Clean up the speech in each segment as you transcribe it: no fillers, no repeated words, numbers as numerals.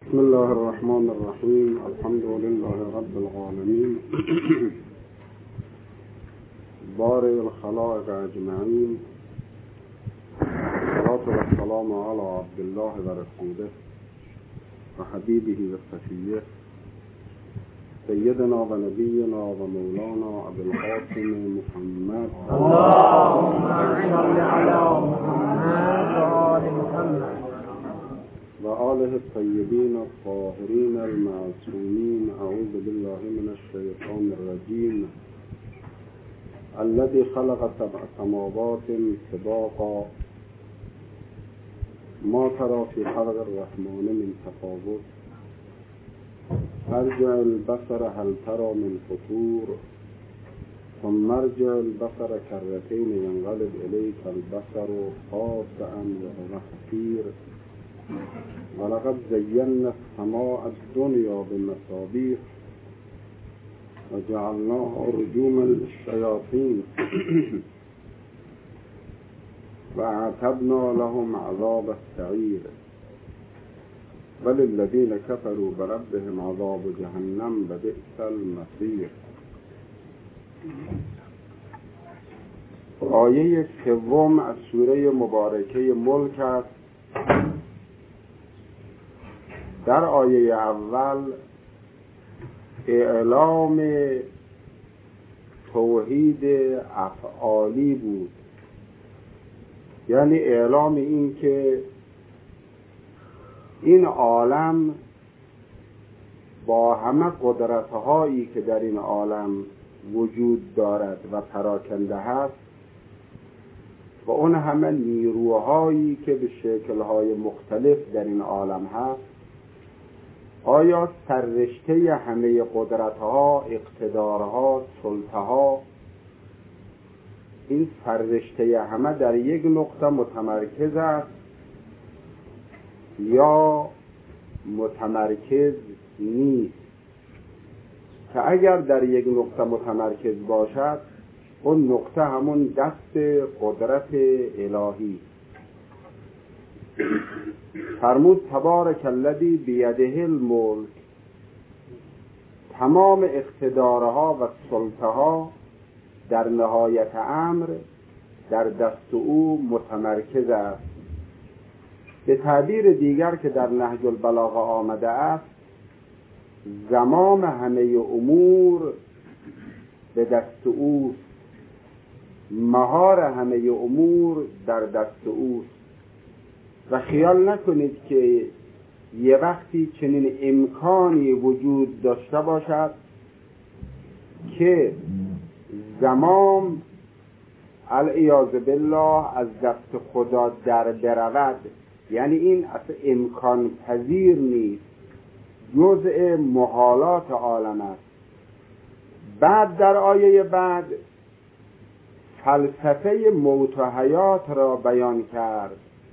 بسم الله الرحمن الرحیم. الحمد لله رب العالمین بارئ الخلائق اجمعین. الصلاة والسلام علی عبدالله و رسوله و حبیبه و صفیه سیدنا و نبینا و مولانا ابوالقاسم محمد اللهم صل علی محمد و آل محمد و آله الطیبین الطاهرین المعصومین. اعوذ بالله من الشیطان الرجیم. الذي خلق سبع سماوات طباقا ما ترى في خلق الرحمن من تفاوت ارجع البصر هل ترى من فطور ثم ارجع البصر كرتين ينقلب إليك البصر خاسئا وهو حسير ولقد زينا السماء الدنيا بمصابيح وجعلناها رجوما للشياطين وأعتدنا لهم عذاب السعير وللذين كفروا بربهم عذاب جهنم وبئس المصير. آیه سوم از سوره مبارکه ملک است. در آیه اول اعلام توحید افعالی بود، یعنی اعلام این که این عالم با همه قدرت‌هایی که در این عالم وجود دارد و پراکنده هست و اون همه نیروهایی که به شکل‌های مختلف در این عالم هست، آیا سررشته همه قدرت‌ها، اقتدارها، سلطه‌ها، این سررشته همه در یک نقطه متمرکز است یا متمرکز نیست؟ که اگر در یک نقطه متمرکز باشد، اون نقطه همون دست قدرت الهی. فرمود تبارک الذی بیده الملک، تمام اقتدارها و سلطه‌ها در نهایت امر در دست او متمرکز است. به تعبیر دیگر که در نهج البلاغه آمده است، زمام همه امور به دست اوست، مهار همه امور در دست اوست. و خیال نکنید که یه وقتی چنین امکانی وجود داشته باشد که زمام العیاذ بالله از دست خدا در برود، یعنی این اصلا امکان پذیر نیست، جزء محالات عالم است. بعد در آیه بعد فلسفه موت و حیات را بیان کرد.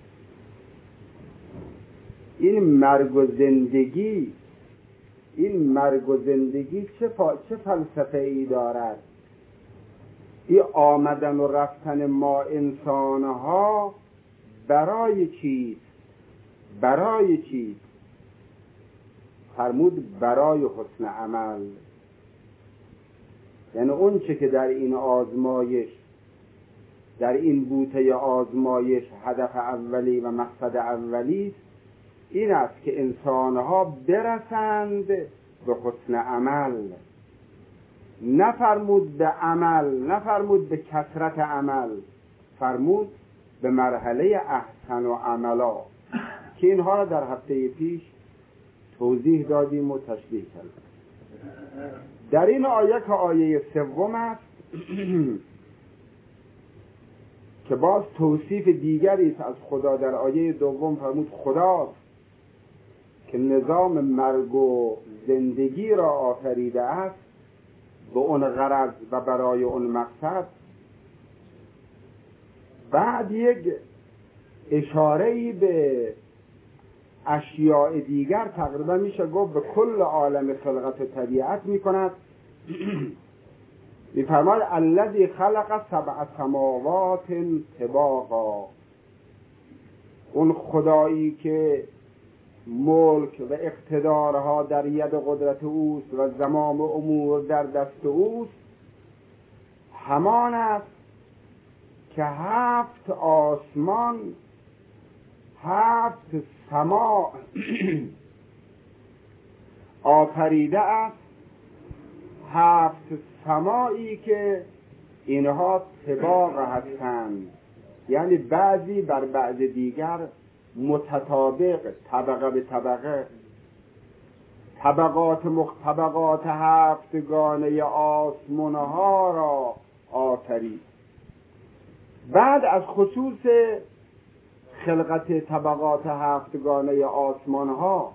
این مرگ و زندگی چه فلسفه ای دارد؟ این آمدن و رفتن ما انسانها برای چیست؟ فرمود برای حسن عمل. یعنی اون چه که در این آزمایش، در این بوته آزمایش هدف اولی و مقصد اولی است، این است که انسانها برسند به حسن عمل. نفرمود به عمل، نفرمود به کثرت عمل، فرمود به مرحله احسن و عملا، که اینها را در هفته پیش توضیح دادیم و تشریح کردیم. در این آیه که آیه سوم است که باز توصیف دیگری است از خدا. در آیه دوم فرمود خداست که نظام مرگ و زندگی را آفریده است به اون غرض و برای اون مقصد. بعد یک اشاره‌ای به اشیاء دیگر تقریبا میشه گفت به کل عالم خلقت و طبیعت میکند. میفرماید الذی خلق سبع سماوات طباقا، اون خدایی که ملک و اقتدارها در ید قدرت اوست و زمام امور در دست اوست، همان است که 7 آسمان 7 سما آفریده است. 7 سمایی که اینها طباق هستند، یعنی بعضی بر بعض دیگر متطابق، طبقه به طبقه، طبقات 7 گانه آسمانها را آفرید. بعد از خصوص خلقت طبقات 7 گانه آسمانها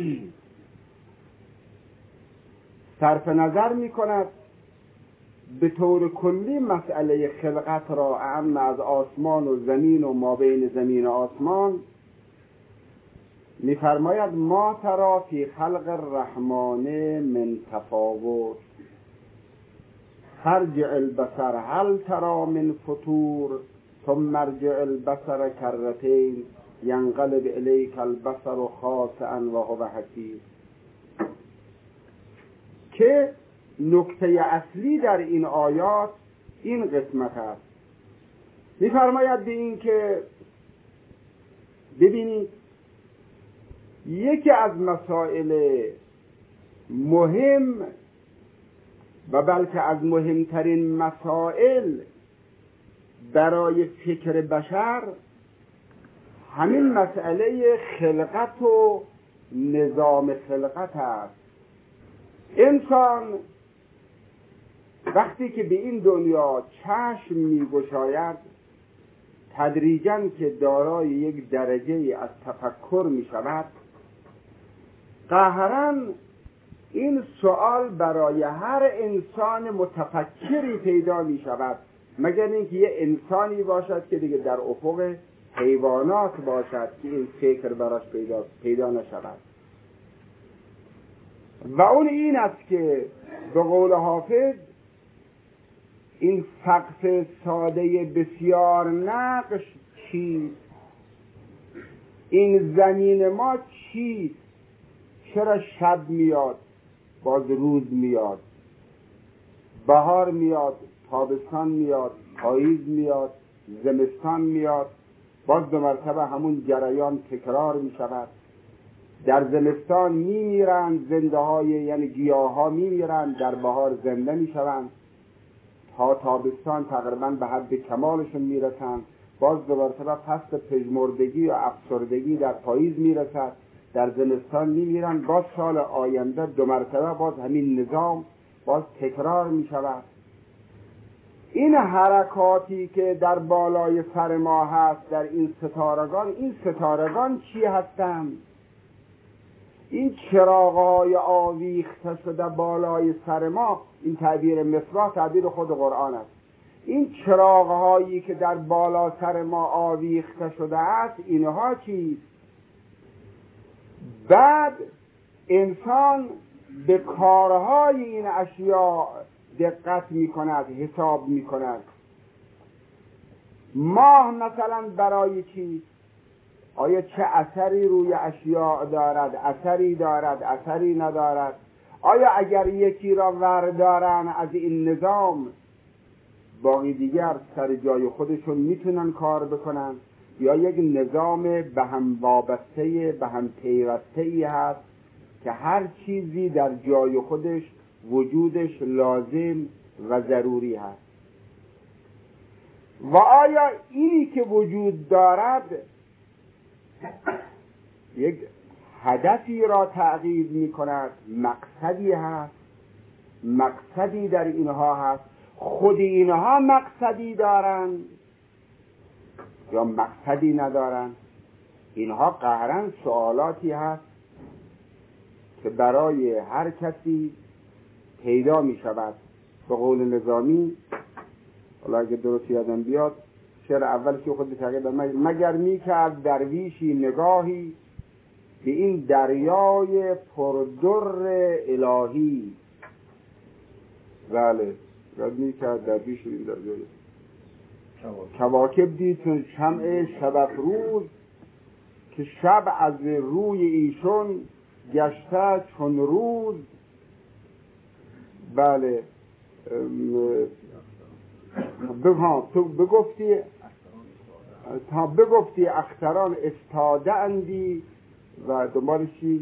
صرف نظر می کند به طور کلی مسئله خلقت را اعم از آسمان و زمین و ما بین زمین و آسمان می‌فرماید ما ترى فی خلق الرحمن من تفاوت ارجع البصر هل ترى من فطور ثم ارجع البصر کرتین ینقلب الیک البصر خاسئا وهو حسیر. که نکته اصلی در این آیات این قسمت است. می‌فرماید به این که ببینید یکی از مسائل مهم و بلکه از مهمترین مسائل برای فکر بشر همین مسئله خلقت و نظام خلقت است. انسان وقتی که به این دنیا چشم می‌گشاید تدریجاً که دارای یک درجه از تفکر می‌شود، قاهراً این سوال برای هر انسان متفکری پیدا می‌شود، مگر اینکه یه انسانی باشد که دیگه در افق حیوانات باشد که این فکر براش پیدا نشود. و اون این است که به قول حافظ این سقف ساده بسیار نقش چیست؟ این زمین ما چیست؟ چرا شب میاد باز روز میاد، بهار میاد تابستان میاد، پاییز میاد زمستان میاد، باز 2 مرتبه همون جریان تکرار میشود. در زمستان میمیرند زنده های یعنی گیاه ها میمیرند، در بهار زنده میشوند، تا تابستان تقریبا به حد کمالشون میرسند، باز 2 مرتبه پس پژمردگی و افسردگی در پاییز میرسد، در زمستان میمیرند، باز سال آینده 2 مرتبه باز همین نظام باز تکرار میشود. این حرکاتی که در بالای سر ما هست در این ستارگان چی هستند؟ این چراغ‌های آویخته شده بالای سر ما، این تعبیر مصباح تعبیر خود قرآن است. این چراغ‌هایی که در بالا سر ما آویخته شده است اینها چیست؟ بعد انسان به کارهای این اشیاء دقت می‌کند، حساب می‌کند. ماه مثلا برای چی؟ آیا چه اثری روی اشیاء دارد؟ اثری دارد؟ اثری ندارد؟ آیا اگر یکی را وردارن از این نظام باقی دیگر سر جای خودشون میتونن کار بکنن؟ یا یک نظام به هم وابسته، به هم پیوسته‌ای هست که هر چیزی در جای خودش وجودش لازم و ضروری هست؟ و آیا اینی که وجود دارد یک هدفی را تعقیب می کند؟ مقصدی هست؟ مقصدی در اینها هست؟ خود اینها مقصدی دارند یا مقصدی ندارند؟ اینها قهراً سوالاتی هست که برای هر کسی پیدا می شود. به قول نظامی، حالا اگه درست یادم بیاد، شعر اول که خود تقریبا مگر می کرد درویشی نگاهی به این دریای پردر الهی. بله، مگر می کرد درویشی این دریای کواکب دید چون شمع شب افروز که شب از روی ایشون گشته چون روز. بله تو بگفتی اختران استاده اندی و دنبالشی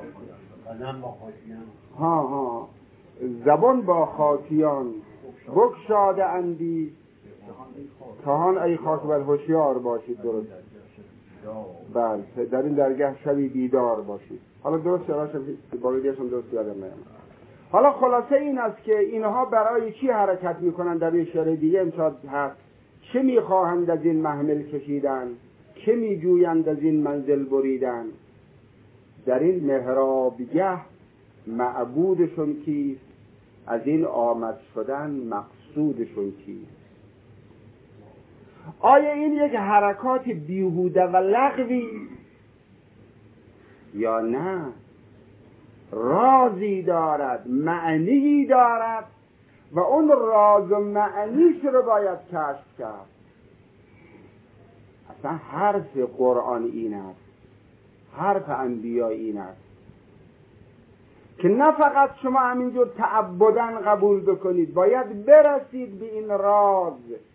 زبان با خاکیان بگشاده اندی کهان ای خاک بر هوشیار باشید. درست. بله در این درگاه شبی بیدار باشید. حالا درست شد باقی دیشون درست یادم نمیاد. حالا خلاصه این است که اینها برای چی حرکت میکنن؟ در این شعر دیگه امشاد هست چه میخواهند از این محمل کشیدن، چه میجویند از این منزل بریدن. در این محرابگه معبودشون کیست، از این آمد شدن مقصودشون کیست. آیا این یک حرکات بیهوده و لغوی یا نه رازی دارد، معنی دارد و اون راز و معنیش رو باید کشف کرد. اصلا حرف قرآن این است، حرف انبیا این است که نه فقط شما همینجور تعبداً قبول بکنید، باید برسید به این راز.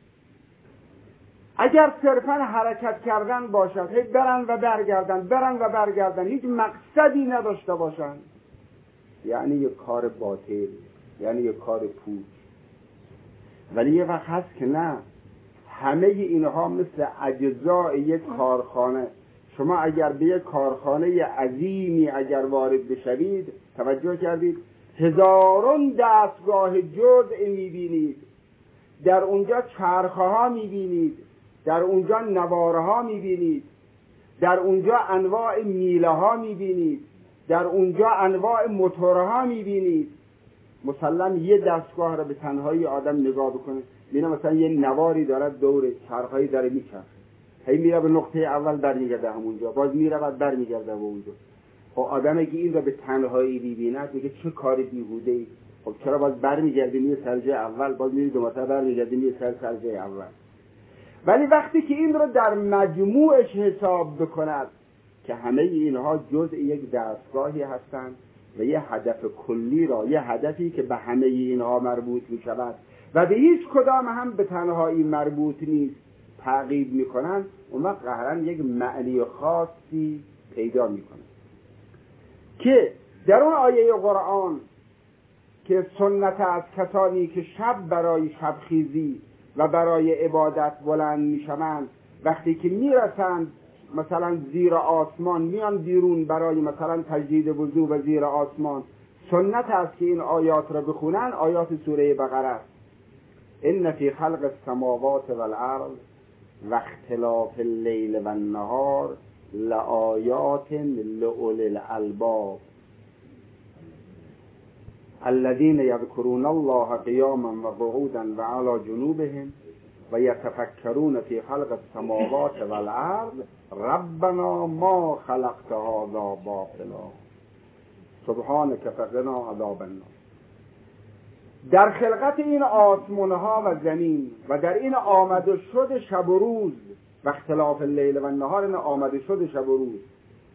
اگر صرفاً حرکت کردن باشد، هی برن و برگردن، هیچ مقصدی نداشته باشن، یعنی یک کار باطل، یعنی یک کار پوچ. ولی یه وقت هست که نه، همه اینها مثل اجزای یک کارخانه. شما اگر به یک کارخانه عظیمی اگر وارد بشوید، توجه کردید هزاران دستگاه جزء میبینید، در اونجا چرخه ها میبینید، در اونجا نواره ها میبینید، در اونجا انواع میله ها میبینید، در اونجا انواع موتورها میبینید. مسلم یه دستگاه را به تنهایی آدم نگاه بکنه، میره مثلا یه نواری دارد دور چرخهایی داره میچرخه، هی میره به نقطه اول برمیگرده همونجا، باز میره بعد برمیگرده به اونجا. خب آدمی که این را به تنهایی میبیند میگه چه کار بیهوده‌ای. خب چرا باز برمیگرده میره سر جای اول، باز میره دو مرتبه برمیگرده میره سر جای اول. ولی وقتی که این را در مجموعش حساب بکند که همه اینها جزء یک دستگاهی هستند و یه هدف کلی را، یه هدفی که به همه اینها مربوط می شود و به هیچ کدام هم به تنهایی مربوط نیست تعقیب می کنند، اون وقت قهرن یک معنی خاصی پیدا می کنند که در اون آیه قرآن که سنت از کسانی که شب برای شبخیزی و برای عبادت بلند می شوند، وقتی که می رسند مثلا زیر آسمان میان بیرون برای مثلا تجدید وضو و زیر آسمان، سنت است که این آیات را بخونن. آیات سوره بقره: ان فی خلق السماوات والارض و اختلاف اللیل والنهار لآیات لأولی الالباب الذين يذكرون الله قياما وقعودا وعلى جنوبهم و یتفکرون فی خلق السماوات والارض ربنا ما خلقت هذا باطلا سبحانك فقنا عذاب النار. در خلقت این آسمانها و زمین و در این آمده شد شب و روز و اختلاف اللیل و النهار، این آمده شد شب و روز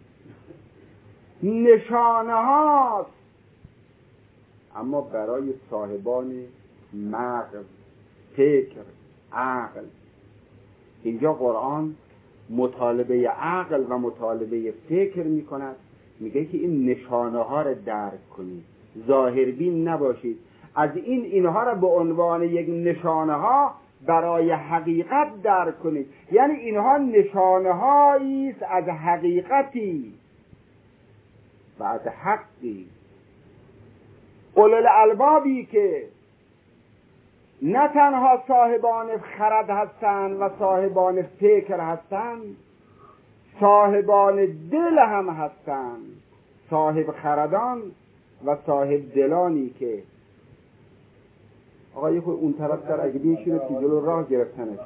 نشانه هاست، اما برای صاحبان مغز، فکر، عقل. اینجا قرآن مطالبه عقل و مطالبه فکر می کند، میگه که این نشانه ها را درک کنید، ظاهربین نباشید. از اینها را به عنوان یک نشانه ها برای حقیقت درک کنید، یعنی اینها نشانه هایی است از حقیقتی و از حقی. اولو الالبابی که نه تنها صاحبان خرد هستند و صاحبان فکر هستند، صاحبان دل هم هستند، صاحب خردان و صاحب دلانی که آقا یه خود اون طرف در اگه بیشونه که جلو راه گرفتنشه.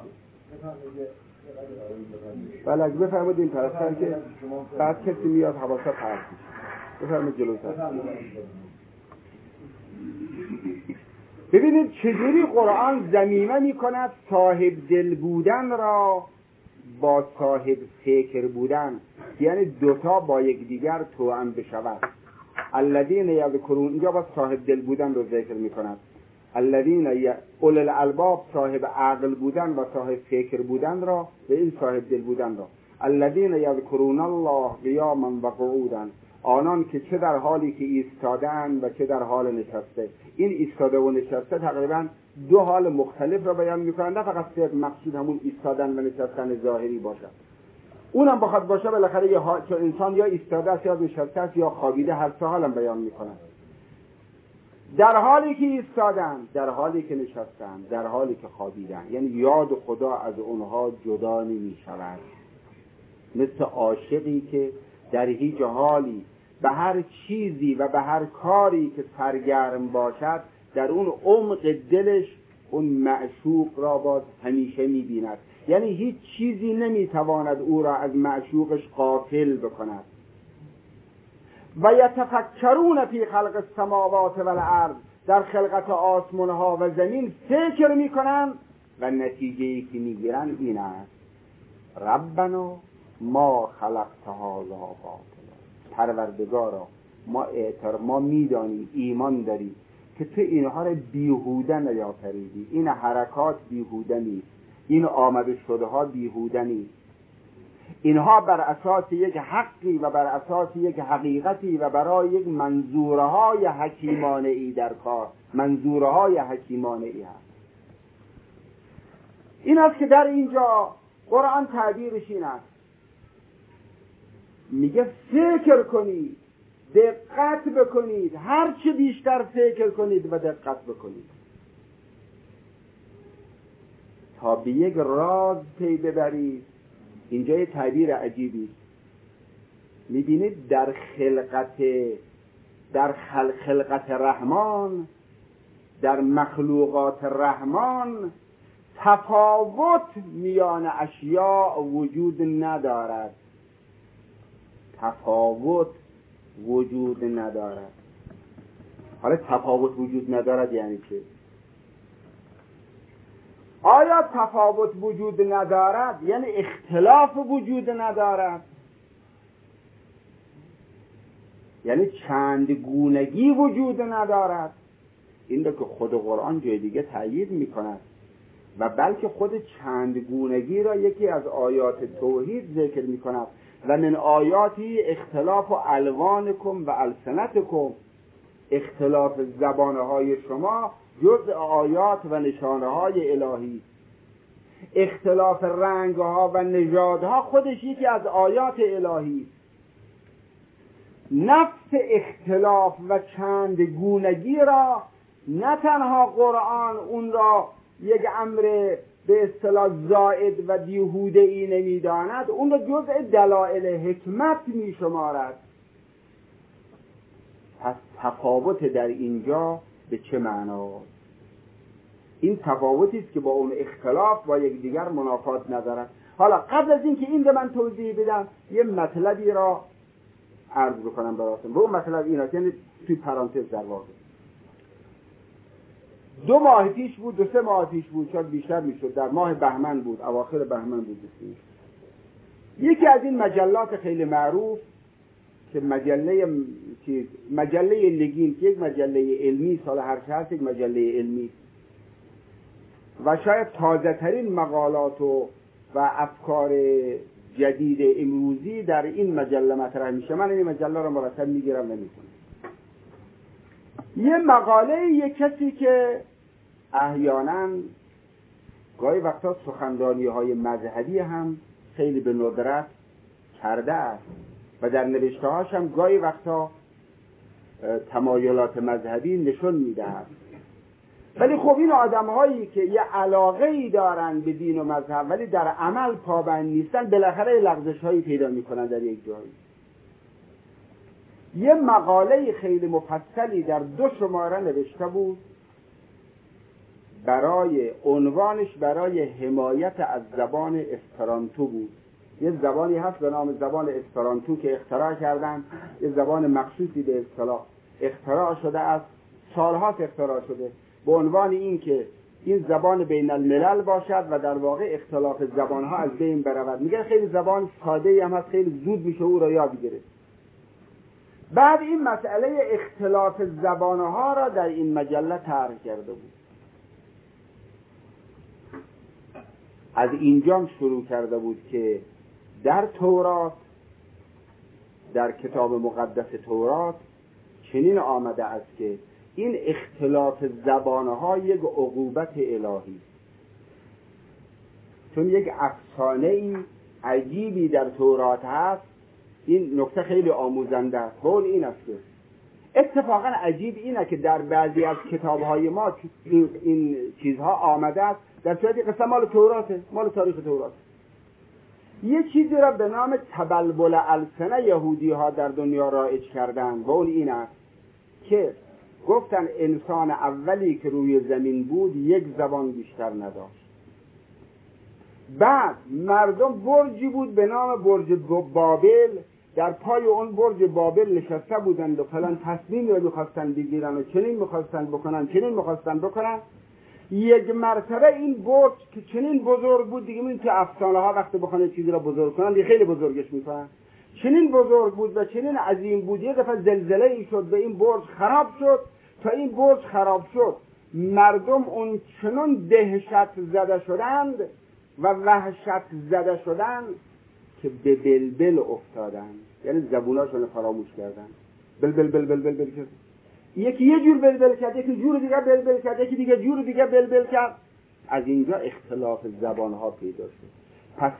ولی اگه بفرمید این طرف تر که بعد کسی میاد حواسا پرد میشه. بفرمید جلو تر. ببینید چجوری قرآن ضمیمه می کند صاحب دل بودن را با صاحب فکر بودن. یعنی دوتا با یکدیگر توأم بشود. الذین یذکرون، اینجا با صاحب دل بودن رو ذکر میکند. الذین اولو الالباب، صاحب عقل بودن و صاحب فکر بودن را و این صاحب دل بودن را. الذین یذکرون الله قیاما و قعودا، آنان که چه در حالی که ایستادن و چه در حال نشسته. این ایستاده و نشسته تقریبا دو حال مختلف را بیان میکنند، نه فقط صرف مقصود همون ایستادن و نشستن ظاهری باشد. اونم بخواد باشه بالاخره چون انسان یا ایستاده است یا نشسته است یا خوابیده، هر سه حالم بیان میکنند. در حالی که ایستادن، در حالی که نشستن، در حالی که خوابیدن، یعنی یاد خدا از اونها جدا نمی شود. مثل عاشقی که در هیچ حالی به هر چیزی و به هر کاری که سرگرم باشد در اون عمق دلش اون معشوق را باز همیشه می بیند. یعنی هیچ چیزی نمی تواند او را از معشوقش غافل بکند. و یتفکرون فی خلق السماوات والارض، در خلقت آسمان ها و زمین فکر می کنند و نتیجه‌ای که می گیرند این است: ربنا ما خلقت هذا باطلا، پروردگارا ما میدانیم، ایمان داریم که تو اینها را بیهوده نیافریدی، این حرکات بیهوده نیست، این آمده شده ها بیهوده نیست، اینها بر اساس یک حقی و بر اساس یک حقیقتی و برای یک منظوره های حکیمانه ای در کار، منظوره های حکیمانه ای هست. این است که در اینجا قرآن تعبیرش این است، میگه فکر کنید، دقت بکنید، هر چه بیشتر فکر کنید و دقت بکنید تا به یک راز پی ببرید. اینجا یه تعبیر عجیبی میبینید در خلقت رحمان، در مخلوقات رحمان تفاوت میان اشیاء وجود ندارد، تفاوت وجود ندارد. حالا تفاوت وجود ندارد یعنی چه؟ آیا تفاوت وجود ندارد یعنی اختلاف وجود ندارد؟ یعنی چند گونگی وجود ندارد؟ این رو که خود قرآن جای دیگه تأیید میکند و بلکه خود چند گونگی را یکی از آیات توحید ذکر میکند و من آیاتی اختلاف و الوانکم و السنتکم، اختلاف زبانهای شما جز آیات و نشانهای الهی، اختلاف رنگها و نژادها خودش یکی از آیات الهی. نفس اختلاف و چند گونگی را نه تنها قرآن اون را یک امر به اصطلاح زائد و بیهوده ای نمیداند، اون را جزء دلائل حکمت می شمارد. پس تفاوت در اینجا به چه معناست؟ این تفاوتی است که با اون اختلاف با یکدیگر منافات ندارد. حالا قبل از اینکه این رو من توضیح بدم یه مطلبی را عرض بکنم براتون. و اون مطلب این است، یعنی توی پرانتز در واقع 2 ماه پیش بود، 2-3 ماه پیش بود، شاید بیشتر میشد، در ماه بهمن بود، اواخر بهمن بود، یکی از این مجلات خیلی معروف که مجله لگین که یک مجله علمی، سال هر چه هست یک مجله علمی و شاید تازه ترین مقالات و افکار جدید امروزی در این مجله مطرح میشه. من این مجله رو مرتب میگیرم و میکنم. یه مقاله یک کسی که احیانا گاهی وقتا سخنرانی های مذهبی هم خیلی به ندرت کرده است و در نوشته هاش هم گاهی وقتا تمایلات مذهبی نشون میدهد. ولی خب این آدم هایی که یه علاقه ای دارن به دین و مذهب ولی در عمل پابند نیستن، بالاخره لغزش هایی پیدا میکنن در یک جایی. یه مقاله خیلی مفصلی در 2 شماره نوشته بود، عنوانش برای حمایت از زبان اسپرانتو بود. یه زبانی هست به نام زبان اسپرانتو که اختراع کردن، یه زبان مخصوصی به اصطلاح اختراع شده است، سالهاست اختراع شده، به عنوان این که این زبان بین الملل باشد و در واقع اختلاف زبانها از بین برود. میگه خیلی زبان ساده‌ای هم هست، خیلی زود میشه او را یاد گرفت. بعد این مسئله اختلاف زبانها را در این مجله طرح کرده بود. از اینجا شروع کرده بود که در تورات، در کتاب مقدس تورات چنین آمده است که این اختلاف زبانها یک عقوبت الهی، چون یک افسانه عجیبی در تورات هست. این نکته خیلی آموزنده است. قول این است که اتفاقا عجیب اینه که در بعضی از کتابهای ما این چیزها آمده است، در صورتی قصه مال توراته، مال تاریخ تورات. یه چیزی را به نام تبلبل السنه یهودی ها در دنیا رایج کردن. قول این است که گفتن انسان اولی که روی زمین بود یک زبان بیشتر نداشت. بعد مردم برجی بود به نام برج بابل، در پای اون برج بابل نشسته بودند و فلان تصمیم رو میخواستن بگیرن و چنین میخواستن بکنن، چنین میخواستن بکنن. یک مرتبه این برج که چنین بزرگ بود، دیگه این که افسانه ها وقتی بخوان چیزی را بزرگ کنن دیگه خیلی بزرگش میکنن، چنین بزرگ بود و چنین عظیم بود، یک دفعه زلزله ای شد و این برج خراب شد. تا این برج خراب شد مردم اون چنان دهشت زده شدند و وحشت زده شدند که به بلبل افتادند، یعنی زبوناشون فراموش کردند. بلبل بلبل بلبل کرد، یکی یه جور بلبل کرد، یکی جور دیگه بلبل کرد، یکی دیگه جور دیگه بلبل کرد. از اینجا اختلاف زبانها پیدا شد. پس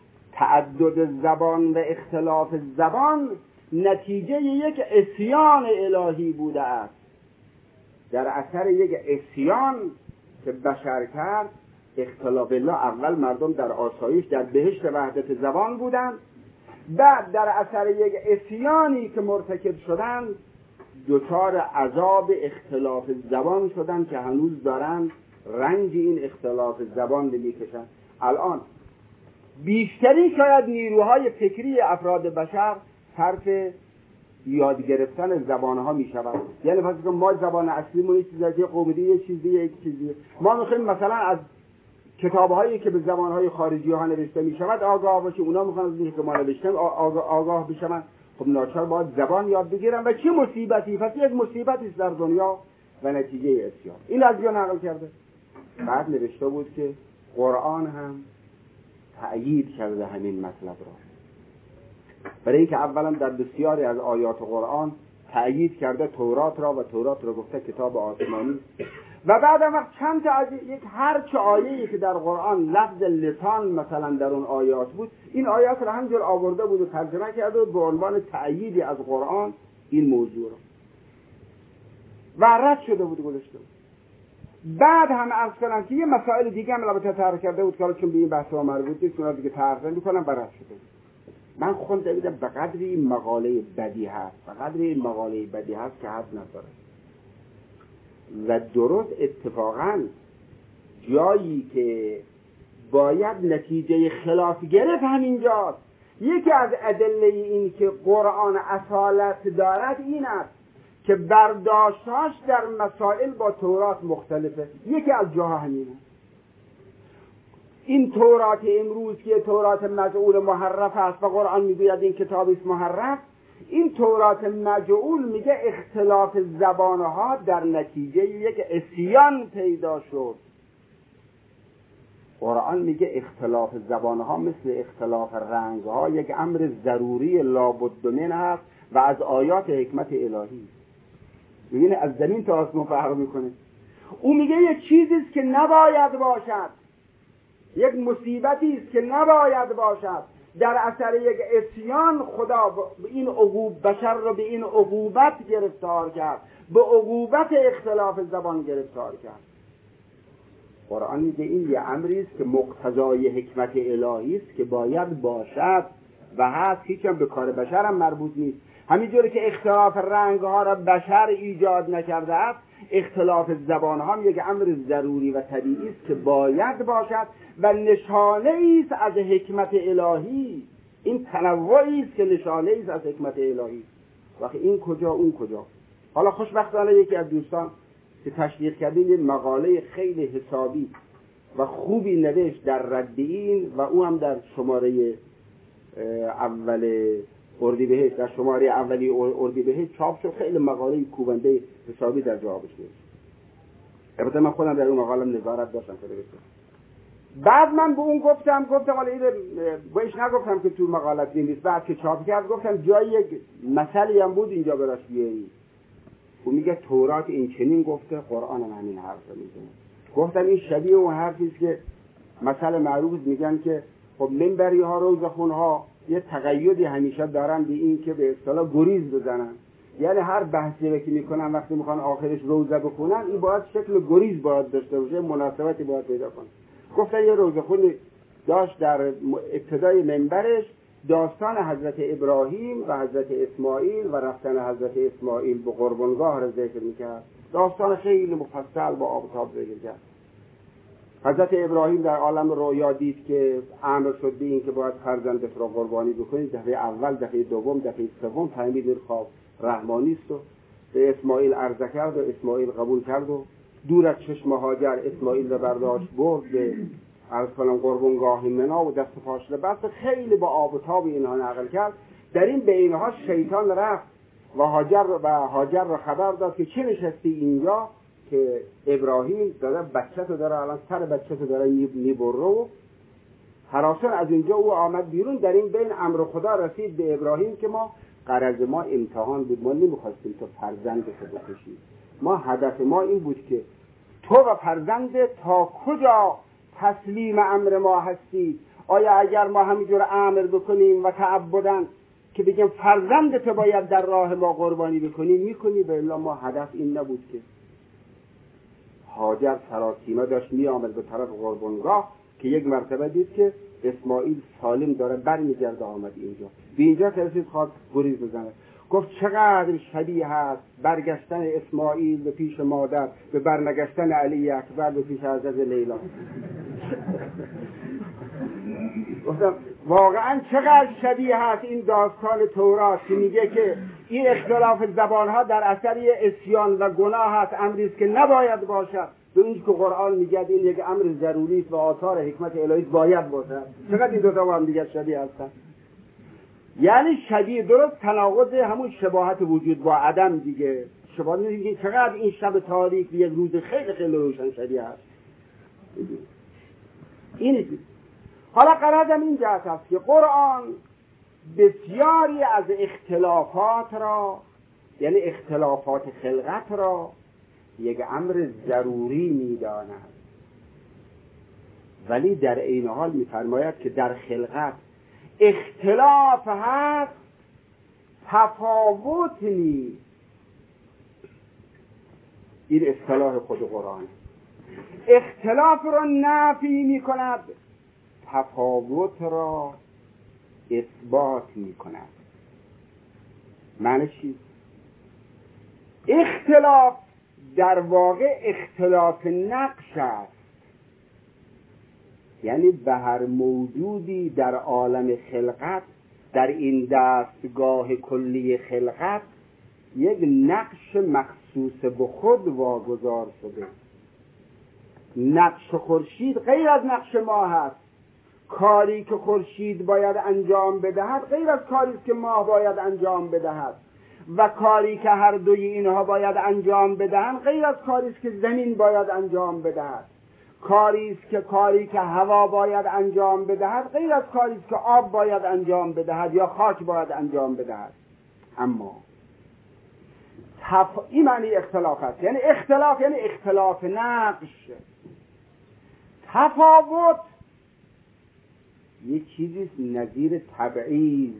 تعدد زبان و اختلاف زبان نتیجه یک عصیان الهی بوده است. در اثر یک عصیان که بشر کرد، اختلاف الله، اول مردم در آسایش در بهشت وحدت زبان بودند، بعد در اثر یک عصیانی که مرتکب شدند دچار عذاب اختلاف زبان شدند که هنوز دارند رنج این اختلاف زبان رو میکشند. الان بیشترین شاید نیروهای فکری افراد بشر صرف یاد گرفتن زبانها می شود. یعنی فرض کنید ما زبان اصلیمون یه چیزی، قومیدی یه چیزی، ما میخوایم مثلا از کتاب‌هایی که به زبان‌های خارجی ها نوشته می شود آگاه باشیم، اونا میخوان از اینکه ما نوشتیم آگاه بشن. خب ناچار باید زبان یاد بگیرن و چه مصیبتی، پس یک مصیبتی است در دنیا و نتیجه عصیان. این از جا نقل کرده. بعد نوشته بود که قرآن هم تأیید کرده همین مطلب را، برای اینکه اولا در بسیاری از آیات قرآن تأیید کرده تورات را و تورات را گفته کتاب آسمانی. و بعد وقت چند تا از یک هر چه آیه‌ای که در قرآن لفظ لسان مثلا در اون آیات بود، این آیات را همینجور آورده بود و ترجمه کرده بود به عنوان تأییدی از قرآن این موضوع را و رد شده بود گذاشته بود. بعد هم عرض کنم که یه مسائل دیگه هم البته طرح کرده بود که حالا چون به این بحث ها مربوط نیست اونا دیگه طرح می‌کنم برات شده بود. من خودم دیدم به قدری این مقاله بدی هست، به قدری این مقاله بدی هست که حد نداره. و درست اتفاقا جایی که باید نتیجه خلاف گرفت همینجاست. یکی از ادله این که قرآن اصالت دارد این است که برداشتاش در مسائل با تورات مختلفه. یکی از جاها همینه. این تورات امروز که تورات مجعول محرف است و قرآن میگوید این کتاب است محرف، این تورات مجعول میگه اختلاف زبانها در نتیجه یک عصیان پیدا شد. قرآن میگه اختلاف زبانها مثل اختلاف رنگها یک امر ضروری لابد منه است و از آیات حکمت الهی. میگه از زمین تا آسمان فرق میکنه. او میگه یک چیزی است که نباید باشد، یک مصیبتی است که نباید باشد. در اثر یک عصیان خدا به این بشر را به این عقوبت گرفتار کرد، به عقوبت اختلاف زبان گرفتار کرد. قرآن میگه این یه امری است که مقتضای حکمت الهی است که باید باشد و هست، هیچ هم به کار بشر هم مربوط نیست. همینجوری که اختلاف رنگ ها را بشر ایجاد نکرده است، اختلاف زبان ها هم یک امر ضروری و طبیعی است که باید باشد و نشانه است از حکمت الهی. این تنوعی است که نشانه است از حکمت الهی. وقتی این کجا اون کجا. حالا خوشبختانه یکی از دوستان که تشویق کردیم یه مقاله خیلی حسابی و خوبی نوشت در رد این و او هم در شماره اول اردیبهشت، در شماره اولی اردیبهشت چاپ شد. خیلی مقاله کوبنده حسابی در جوابش نوشت. البته من خودم در اون مقاله نظارت داشتم که بگم. بعد من به اون گفتم حالا اینو بهش نگفتم که تو مقالت نیست. بعد که چاپ کرد گفتم جای یک مسئله هم بود اینجا براش بیاری. او میگه تورات این چنین گفته، قرآن هم همین حرف میزنه. گفتم این شبیه اون حرفی است که مسئله معروف میگن که خب منبری ها روزخون ها یه تقییدی همیشه دارن به این که به اصطلاح گریز بزنن. یعنی هر بحثی که میکنن وقتی میخوان آخرش روزه بخونن این باید شکل گریز باید داشته باشه، مناسبتی باید پیدا کنه. گفتن یه روزخون داشت در ابتدای منبرش داستان حضرت ابراهیم و حضرت اسماعیل و رفتن حضرت اسماعیل به قربانگاه را ذکر میکرد. داستان خیلی مفصل با آب و تاب ذکر کرد. حضرت ابراهیم در عالم رویا دید که امر شد به این که باید فرزندش را قربانی بکنید. دفعه اول، دفعه دوم، دفعه سوم فهمید این خواب رحمانی است و به اسماعیل عرضه کرد و اسماعیل قبول کرد و دور از چشم هاجر اسماعیل را برداشت برد به عرض کنم قربانگاه منا و دست پاش بست. خیلی با آب و تاب اینها نقل کرد. در این بینها شیطان رفت و هاجر را خبر داد که چه نشستی اینجا که ابراهیم داره بچه‌تو داره الان سر بچه‌تو داره میبره و هراسان از اینجا او آمد بیرون. در این بین امر خدا رسید به ابراهیم که ما غرض ما امتحان بود، ما نمیخواستیم تو فرزندت رو بکشی، ما هدف ما این بود که تو و فرزندت تا کجا تسلیم امر ما هستید. آیا اگر ما همینجور امر بکنیم و تعبدن که بگیم فرزندت باید در راه ما قربانی بکنیم میکنی؟ به الا ما هدف این نبود. که هاجر سراسیمه داشت می آمد به طرف قربانگاه که یک مرتبه دید که اسماعیل سالم داره برمیگرده آمد اینجا. به اینجا که رسید خواست گریز بزنه. گفت چقدر شبیه هست برگشتن اسماعیل به پیش مادر به برنگشتن علی اکبر به پیش حضرت لیلا. گفتم واقعا چقدر شبیه هست این داستان تورات که میگه که این اختلاف زبانها در اثر عصیان و گناه هست، امری است که نباید باشد. به اینکه که قرآن میگه این یک امر ضروری است و آثار حکمت الهی باید باشد. چقدر این دو تا با هم دیگه شبیه هستن. یعنی شبیه، درست تناقض همون شباهت وجود با عدم دیگه. شباهت دیگه چقدر این شب تاریک یک روز خیلی خیلی روشن شبیه هست. اینه. حالا قرارم این جهت است که قرآن بسیاری از اختلافات را، یعنی اختلافات خلقت را، یک امر ضروری می‌داند، ولی در عین حال می‌فرماید که در خلقت اختلاف هست، تفاوت نیست. این اصطلاح خود قرآن. اختلاف را نفی می‌کند، تفاوت را اثبات می‌کند. معنی چی؟ اختلاف در واقع اختلاف نقش است. یعنی به هر موجودی در عالم خلقت، در این دستگاه کلی خلقت، یک نقش مخصوص به خود واگذار شده. نقش خورشید غیر از نقش ما هست. کاری که خورشید باید انجام بدهد غیر از کاری که ماه باید انجام بدهد، و کاری که هر دوی اینها باید انجام بدهند غیر از کاری که زمین باید انجام بدهد. کاری که هوا باید انجام بدهد غیر از کاری که آب باید انجام بدهد یا خاک باید انجام بدهد. اما این معنی اختلاف است. یعنی اختلاف یعنی اختلاف نقش. تفاوت یک چیزی نظیر تبعیض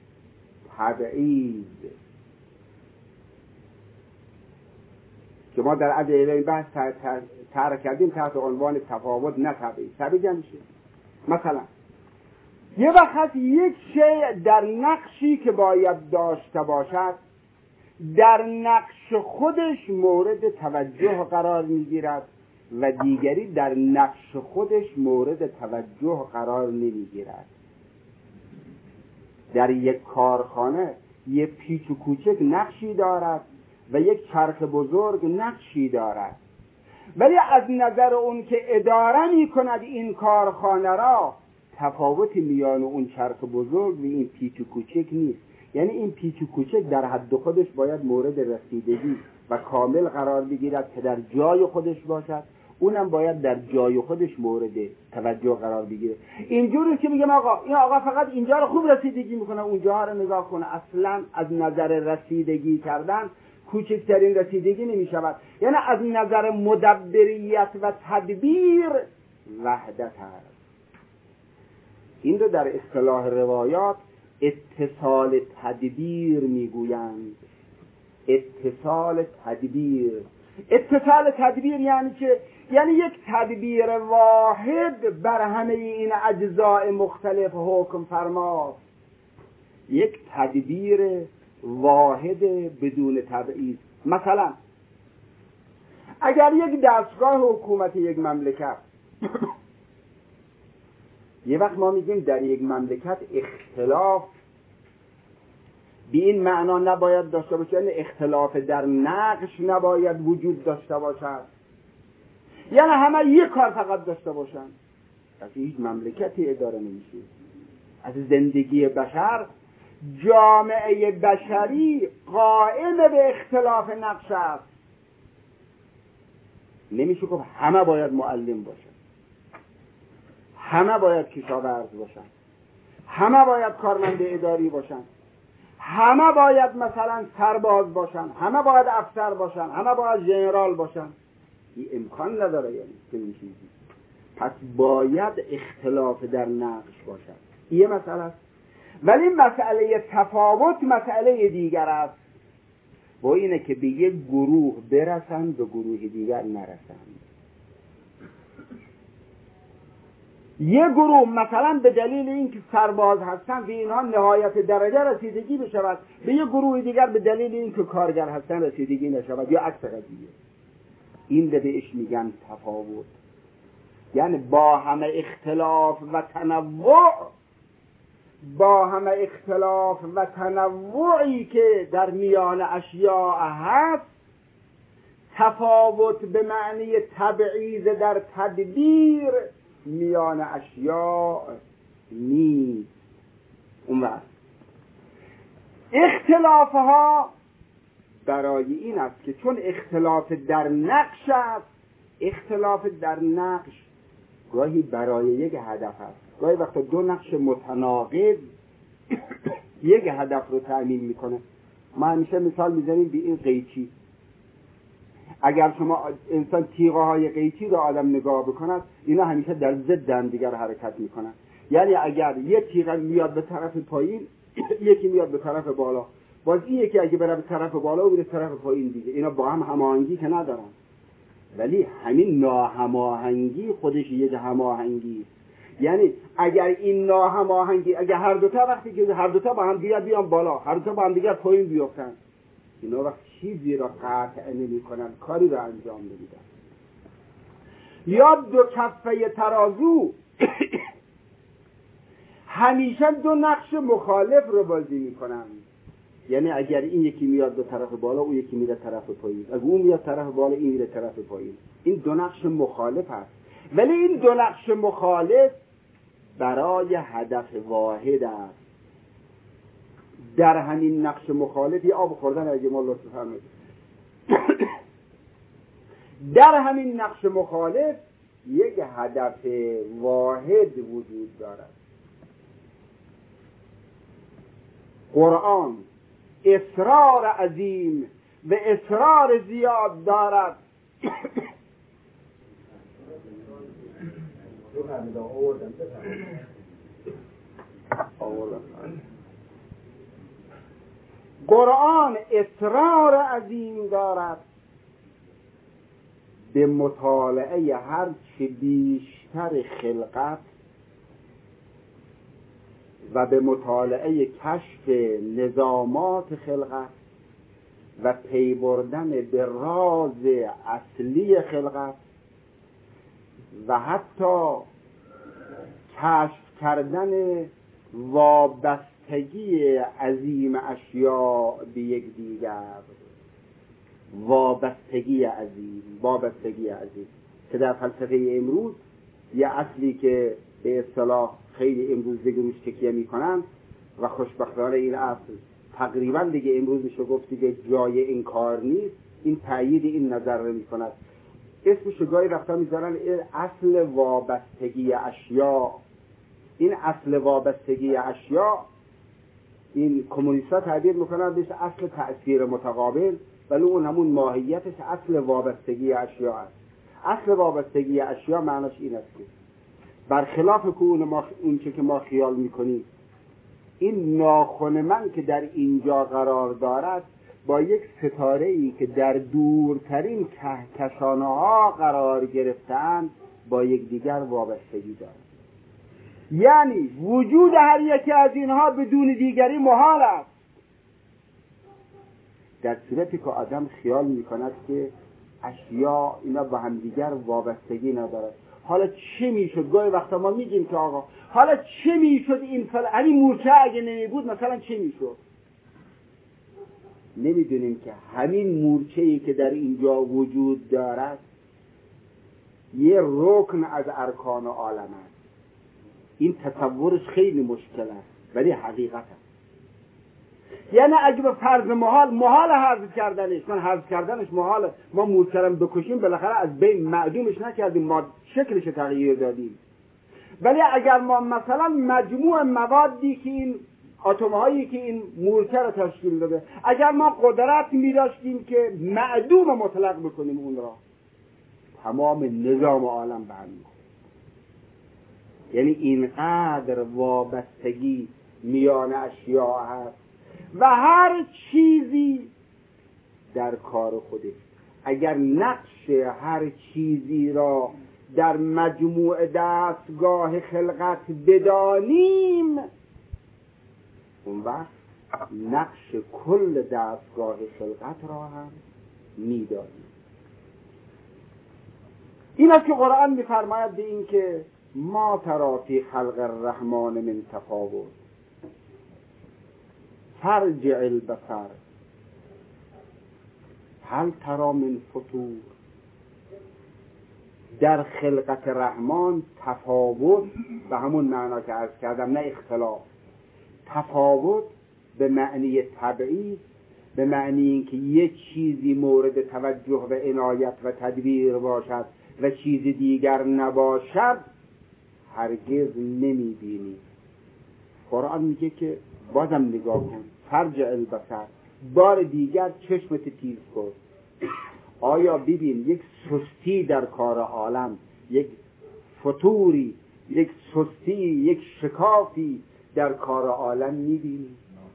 که ما در ادله این بحث طرح کردیم تحت عنوان تفاوت نه تبعیض. تبعیض میشه مثلا یه وقت یک شیء در نقشی که باید داشته باشد در نقش خودش مورد توجه قرار میگیرد و دیگری در نقش خودش مورد توجه قرار نمیگیرد. در یک کارخانه یک پیچ و کوچک نقشی دارد و یک چرخ بزرگ نقشی دارد، ولی از نظر اون که اداره می کند این کارخانه را تفاوتی میان اون چرخ بزرگ و این پیچ و کوچک نیست. یعنی این پیچ و کوچک در حد خودش باید مورد رسیدگی و کامل قرار بگیرد که در جای خودش باشد، اونم باید در جای خودش مورد توجه قرار بگیره. اینجوری که میگم این آقا فقط اینجا رو خوب رسیدگی میکنه، اونجا رو نگاه کنه، اصلا از نظر رسیدگی کردن کوچکترین رسیدگی نمیشود. یعنی از نظر مدبریت و تدبیر وحدت هست. این رو در اصطلاح روایات اتصال تدبیر میگویند. اتصال تدبیر. اتصال تدبیر یعنی چه؟ یعنی یک تدبیر واحد بر همه این اجزاء مختلف حکم فرماست. یک تدبیر واحد بدون تبعیض. مثلا اگر یک دستگاه حکومت یک مملکت یه وقت ما میگیم در یک مملکت اختلاف به این معنا نباید داشته باشه، یعنی اختلاف در نقش نباید وجود داشته باشد، یعنی همه یک کار فقط داشته باشن، پس هیچ مملکتی اداره نمیشه. از زندگی بشر، جامعه بشری قائم به اختلاف نقش است. نمیشه گفت همه باید معلم باشن، همه باید کشاورز باشن، همه باید کارمند اداری باشن، همه باید مثلا سرباز باشن، همه باید افسر باشن، همه باید ژنرال باشن. این امکان نداره. یعنی این چیزی پس باید اختلاف در نقش باشد. این مسئله است. ولی مسئله تفاوت مسئله دیگر است، با اینه که به یک گروه برسند به گروه دیگر نرسند. یک گروه مثلا به دلیل اینکه سرباز هستند به اینها نهایت درجه رسیدگی بشود، به یک گروه دیگر به دلیل اینکه کارگر هستند رسیدگی نشود، یا عکس قضیه. این ده بهش میگن تفاوت. یعنی با همه اختلاف و تنوع، با همه اختلاف و تنوعی که در میان اشیاء هست، تفاوت به معنی تبعیض در تدبیر میان اشیاء نیست. اون وقت اختلافها برای این است که چون اختلاف در نقش است، اختلاف در نقش گاهی برای یک هدف است، گاهی وقتا دو نقش متناقض یک هدف رو تأمین میکنه. ما همیشه مثال میزنیم به این قیچی. اگر شما انسان تیغه های قیچی رو آدم نگاه بکند، اینا همیشه در ضد هم دیگر حرکت میکنن. یعنی اگر یک تیغه میاد به طرف پایین، یکی میاد به طرف بالا، باز این یکی اگه بره به طرف بالا و بره طرف پایین دیگه، اینا با هم هماهنگی که ندارن. ولی همین ناهماهنگی خودش یک هماهنگی. یعنی اگر این ناهماهنگی، اگر هر دوتا وقتی که هر دوتا با هم دیگر بیان بالا، هر دوتا با هم دیگر پایین بیفتن، اینا وقت چیزی را قطع نمی کنن، کاری را انجام نمیدن. یا دو کفه ترازو همیشه دو نقش مخالف رو بازی میکنن. یعنی اگر این یکی میاد به طرف بالا، اون یکی میره طرف پایین، اگر اون میاد طرف بالا، این میره طرف پایین، این دو نقش مخالف هست. ولی این دو نقش مخالف برای هدف واحد است. در همین نقش مخالف یه آب خوردن اگه ما لطف فرمایید در همین نقش مخالف یک هدف واحد وجود دارد. قرآن اصرار عظیم و اصرار زیاد دارد قرآن اصرار عظیم دارد به مطالعه هر چه بیشتر خلقت و به مطالعه کشف نظامات خلقت و پی بردن به راز اصلی خلقت و حتی کشف کردن وابستگی عظیم اشیاء به یک دیگر. وابستگی عظیم که در فلسفه امروز یه اصلی که به اصطلاح خیلی امروز دیگه روش تکیه میکنن و خوشبختانه این اصل تقریبا دیگه امروز میشه گفت دیگه جای انکار نیست، این تایید این نظر رو میکند. اسمش گاهی وقتا میذارن اصل وابستگی اشیاء. این اصل وابستگی اشیاء این کمونیست‌ها تعبیر میکنن بهش اصل تأثیر متقابل، ولی اون همون ماهیتش اصل وابستگی اشیاء است. اصل وابستگی اشیاء معناش این است که برخلاف اون چه که ما خیال میکنیم، این ناخن من که در اینجا قرار دارد با یک ستاره‌ای که در دورترین کهکشانه ها قرار گرفتند با یک دیگر وابستگی دارد. یعنی وجود هر یکی از اینها بدون دیگری محال است، در صورتی که آدم خیال میکند که اشیاء اینا با هم دیگر وابستگی ندارد. حالا چه میشد؟ گاهی وقتا ما میگیم که آقا حالا چه میشد این همین مورچه اگه نمی بود مثلا چه میشد؟ نمیدونیم که همین مورچه‌ای که در اینجا وجود دارد یه رکن از ارکان عالم است. این تصورش خیلی مشکل است ولی حقیقت است. یعنی اگه به فرض محال حذف کردنش، من حذف کردنش محاله، ما مورچه رو بکشیم بالاخره از بین معدومش نکردیم، ما شکلش تغییر دادیم. ولی اگر ما مثلا مجموع موادی که این اتم‌هایی که این مورچه رو تشکیل داده، اگر ما قدرت می داشتیم که معدوم مطلق بکنیم اون را، تمام نظام عالم به هم می‌خورد. یعنی اینقدر وابستگی میان اشیاء هست و هر چیزی در کار خوده. اگر نقش هر چیزی را در مجموع دستگاه خلقت بدانیم، اون وقت نقش کل دستگاه خلقت را هم میدانیم. این است که قرآن می‌فرماید به این که ما تری فی خلق الرحمن من تفاوت فارجع البصر هل تری من فطور. در خلقت رحمان تفاوت به همون معنا که عرض کردم، نه اختلاف. تفاوت به معنی طبعی، به معنی اینکه یک چیزی مورد توجه و عنایت و تدبیر باشد و چیز دیگر نباشد هرگز نمی‌بینی. قرآن میگه که بازم نگاه کن، فرجع البصر، بار دیگر چشمت تیز کن. آیا ببین یک سستی در کار عالم، یک فتوری، یک سستی، یک شکافی در کار عالم میبینی؟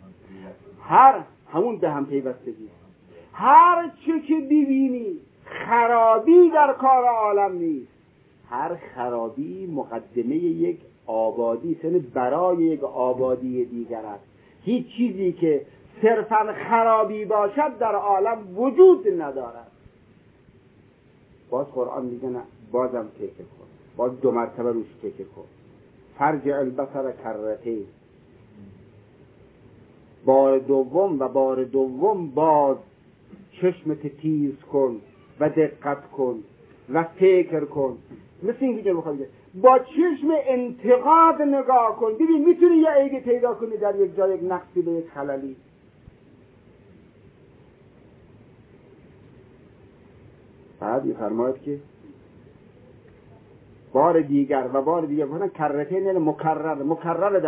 همون به هم پیوستگی، هر چه که ببینی خرابی در کار عالم نیست. هر خرابی مقدمه یک آبادی، یعنی برای یک آبادی دیگر است. هیچ چیزی که صرفا خرابی باشد در عالم وجود ندارد. باز قرآن میگه نه، بازم تکه کن، باز 2 مرتبه روش تکه کن. فرجع البصر کرتین، بار دوم باز چشمت تیز کن و دقت کن و فکر کن. مثل این که بخواد با چشم انتقاد نگاه کن، ببین میتونی یه عیبی پیدا کنی در یک جای، یک نقصی به یک خللی. بعد می‌فرماید که بار دیگر کنن کرتین، یعنی مکرر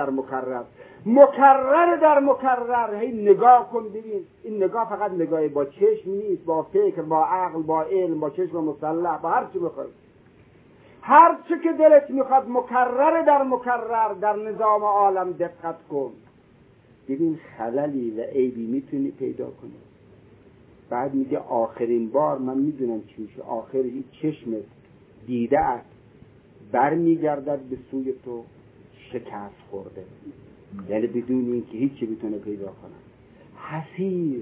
در مکرر. هی نگاه کن ببین. این نگاه فقط نگاه با چشم نیست، با فکر، با عقل، با علم، با چشم مسلح، با هر چی بخوای، هر چی که دلت میخواد مکرر در نظام عالم دقت کن، ببین خللی و عیبی میتونی پیدا کنی. بعد میگه آخرین بار من میدونم چی میشه، آخری چشمت دیده است برمیگردد به سوی تو شکست خورده، یعنی بدون اینکه هیچی بتونه پیدا کنه. حسیر،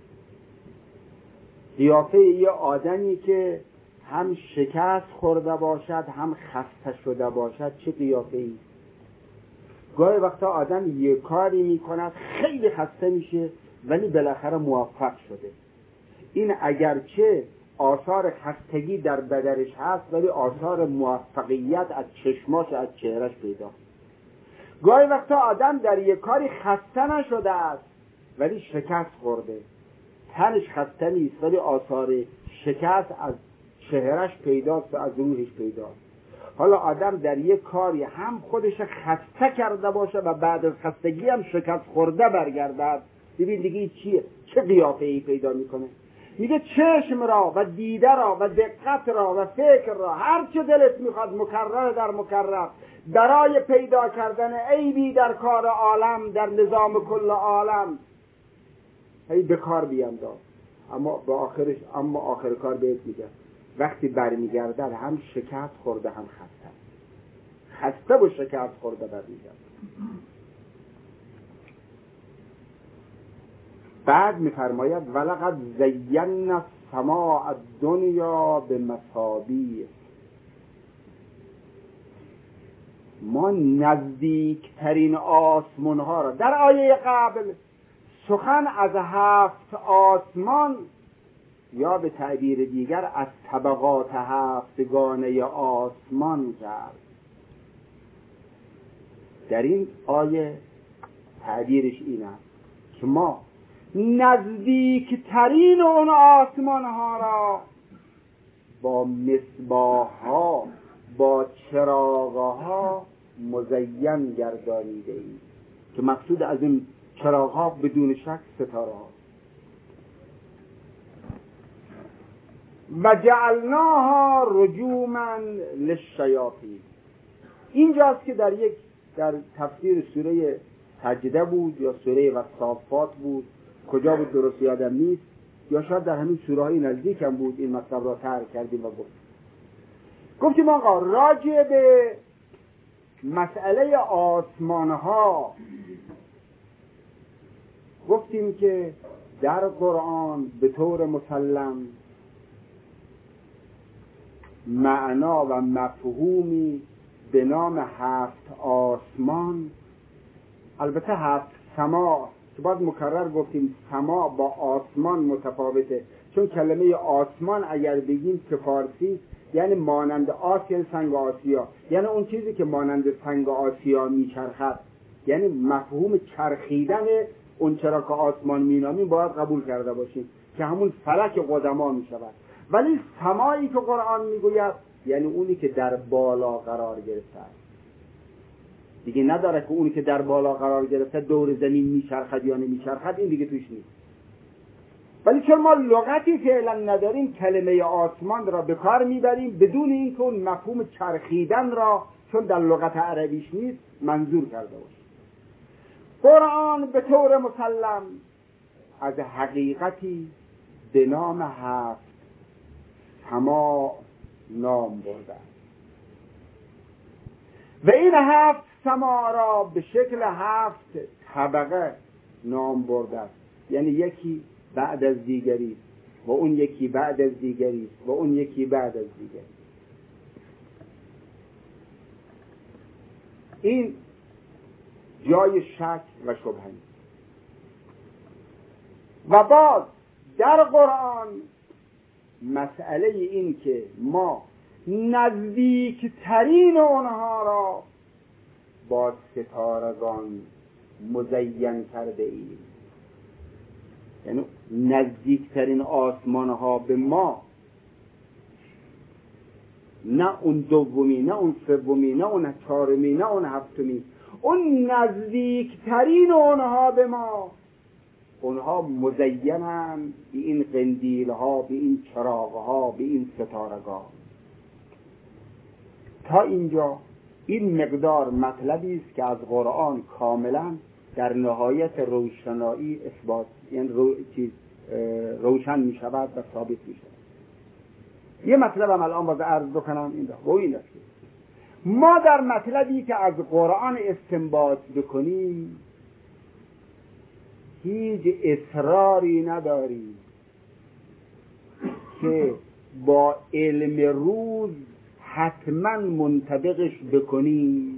قیافه یه آدمی که هم شکست خورده باشد هم خسته شده باشد، چه قیافه ای. گاهی وقتا آدم یه کاری میکند خیلی خسته میشه ولی بالاخره موفق شده. این اگرچه آثار خستگی در بدنش هست ولی آثار موفقیت از چشماش از چهرش پیدا. گاهی وقتا آدم در یک کاری خسته نشده است ولی شکست خورده، تنش خسته نیست ولی آثار شکست از چهرش پیداست و از روحش پیداست. حالا آدم در یک کاری هم خودش خسته کرده باشه و بعد از خستگی هم شکست خورده برگردد، ببین دیگه چیه؟ چه قیافه ای پیدا میکنه؟ میگه چشم را و دیده را و دقت را و فکر را هر چه دلت میخواد مکرر در مکرر برای پیدا کردن عیبی در کار عالم، در نظام کل عالم هی به کار بیانداز. اما آخر کار بهت میگه وقتی برمیگردد هم شکست خورده هم خسته و شکست خورده برمیگرد. بعد میفرماید ولقد زینا السماء الدنیا بمصابیح، ما نزدیکترین آسمان ها را، در آیه قبل سخن از 7 آسمان یا به تعبیر دیگر از طبقات 7گانه آسمان کرد، در این آیه تعبیرش این است که ما نزدیکترین اون آسمان ها را با مصباح ها، با چراغ ها مزین گردانیده ایم که مقصود از این چراغ ها بدون شک ستاره ها. و جعلناها رجوما للشیاطین. اینجاست که در تفسیر سوره سجده بود یا سوره والصافات بود، کجا بود درست یادم نیست، یا شاید در همین سوره های نزدیک هم بود، این مطلب را طرح کردیم و گفتیم آقا راجع به مسئله آسمان ها گفتیم که در قرآن به طور مسلم معنا و مفهومی به نام 7 آسمان، البته 7 سما که باید مکرر گفتیم سما با آسمان متفاوته، چون کلمه آسمان اگر بگیم که فارسی یعنی مانند آسیا، سنگ آسیا، یعنی اون چیزی که مانند سنگ آسیا میچرخد، یعنی مفهوم چرخیدن اون چرا که آسمان مینامیم باید قبول کرده باشیم که همون فلک قدما میشود. ولی سمایی که قرآن میگوید یعنی اونی که در بالا قرار گرفته است، دیگه نداره که اونی که در بالا قرار گرفته دور زمین میچرخد یا نمیچرخد، این دیگه توش نیست. ولی چون ما لغتی فعلا نداریم کلمه آسمان را به کار میبریم بدون اینکه اون مفهوم چرخیدن را چون در لغت عربیش نیست منظور کرده باشیم. قرآن به طور مسلم از حقیقتی به نام 7 سما نام برده و این 7 سما را به شکل 7 طبقه نام برده است، یعنی یکی بعد از دیگری و اون یکی بعد از دیگری و اون یکی بعد از دیگری. این جای شک و شبهه نیست. و باز در قرآن مسئله این که ما نزدیکترین اونها را با ستارگان مزین کرده ایم، یعنی نزدیکترین آسمان ها به ما، نه اون دومی، نه اون سومی، نه اون چهارمی، نه اون هفتمی، اون نزدیکترین اونها به ما، اونها مزینن به این قندیل ها، به این چراغ ها، به این ستارگان. تا اینجا این مقدار مطلبی است که از قرآن کاملا در نهایت روشنایی اثبات، یعنی روشن می شود و ثابت می شود. یه مطلبم الان باید عرض بکنم این و این است: ما در مطلبی که از قرآن استنباط بکنیم هیچ اصراری نداریم که با علم روز حتما منطبقش بکنیم،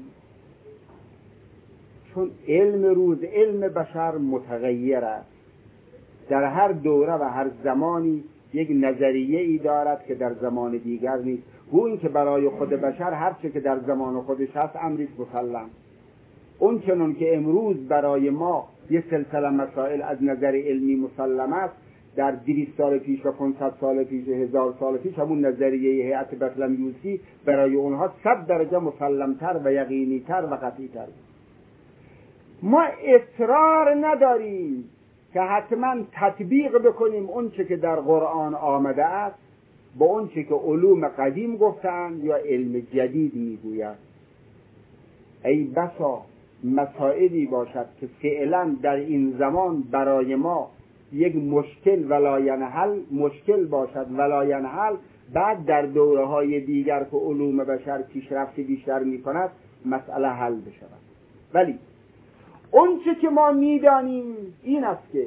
چون علم روز، علم بشر متغیر است در هر دوره و هر زمانی یک نظریه ای دارد که در زمان دیگر نیست. گویا این که برای خود بشر هر چه که در زمان خودش هست امری مسلم، اون چنون که امروز برای ما یک سلسله مسائل از نظر علمی مسلم است، در 200 سال پیش و 500 سال پیش و 1000 سال پیش همون نظریه هیئت بطلمیوسی برای اونها 100 درجه مسلمتر و یقینیتر و قطعیتر. ما اصرار نداریم که حتما تطبیق بکنیم اون چه که در قرآن آمده است با اون چه که علوم قدیم گفتن یا علم جدید میگوید. ای بسا مسائلی باشد که فعلا در این زمان برای ما یک مشکل ولاینحل مشکل باشد ولاینحل، بعد در دوره های دیگر که علوم بشر پیشرفت بیشتر می کند مسئله حل بشود. ولی اون چه که ما میدانیم این است که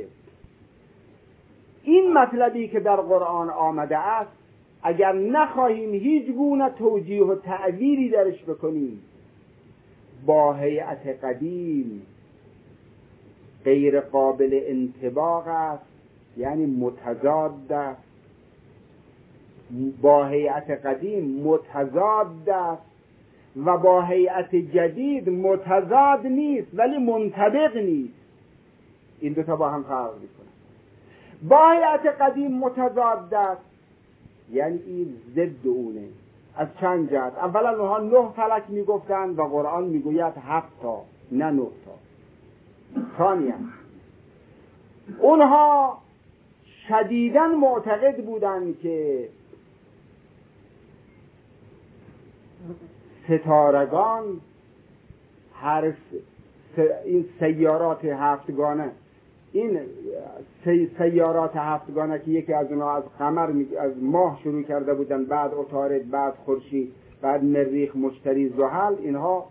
این مطلبی که در قرآن آمده است اگر نخواهیم هیچ گونه توجیه و تعبیری درش بکنیم با هیئت قدیم غیر قابل انطباق است، یعنی متضاد است. با هیئت قدیم متضاد است و با هیئت جدید متضاد نیست ولی منطبق نیست. این دو تا با هم فرق میکنه. با هیئت قدیم متضاد است یعنی این ضد اونه از چند جهت. اولا اونها 9 فلک میگفتند و قرآن میگوید 7 تا نه 9 تا. ثانیا اونها شدیداً معتقد بودند که ستارگان این سیارات هفتگانه، این سیارات هفتگانه که یکی از اونها از قمر از ماه شروع کرده بودن، بعد عطارد، بعد خورشید، بعد مریخ، مشتری، زحل، اینها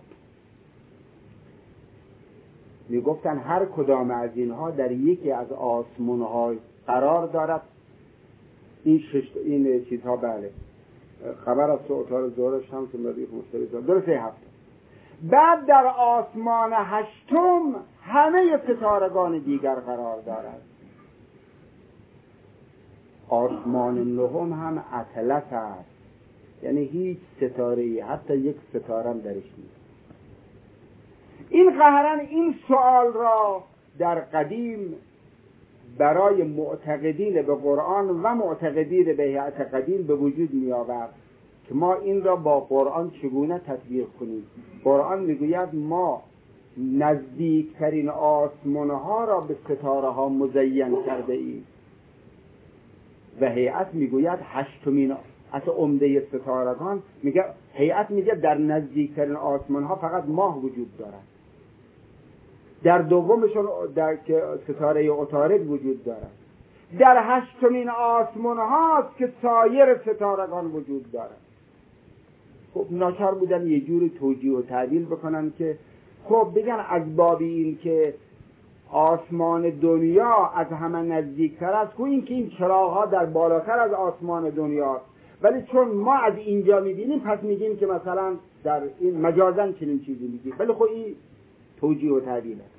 میگفتن هر کدام از اینها در یکی از آسمان‌ها قرار دارد. این چیزها بله خبر از عطارد، زهره، شمس، مریخ، مشتری، زحل، درسته 7. بعد در آسمان 8م همه ستارگان دیگر قرار دارد. آسمان 9م هم اطلس است، یعنی هیچ ستاره‌ای حتی یک ستاره هم درش نیست. این قهرن این سوال را در قدیم برای معتقدین به قرآن و معتقدین به هیئت قدیم به وجود می آورد که ما این را با قرآن چگونه تطبیق کنیم. قرآن میگوید ما نزدیکترین آسمانها را به ستاره ها مزین کرده ایم و هیئت میگوید 8مین از عمده ستارگان میگه، هیئت میگه در نزدیکترین آسمانها فقط ماه وجود دارد، در دومشون در که ستاره عطارد وجود دارد، در 8مین آسمان هاست که سایر ستارگان وجود دارد. خب ناچار بودن یه جوری توجیه و تعدیل بکنن که خب بگن از باب این که آسمان دنیا از همه نزدیکتر است، این که این چراغ‌ها در بالاتر از آسمان دنیاست، ولی چون ما از اینجا می‌بینیم پس میگیم که مثلا در این مجازاً چنین چیزی میگیم، ولی خب این توجیه و تعدیل است.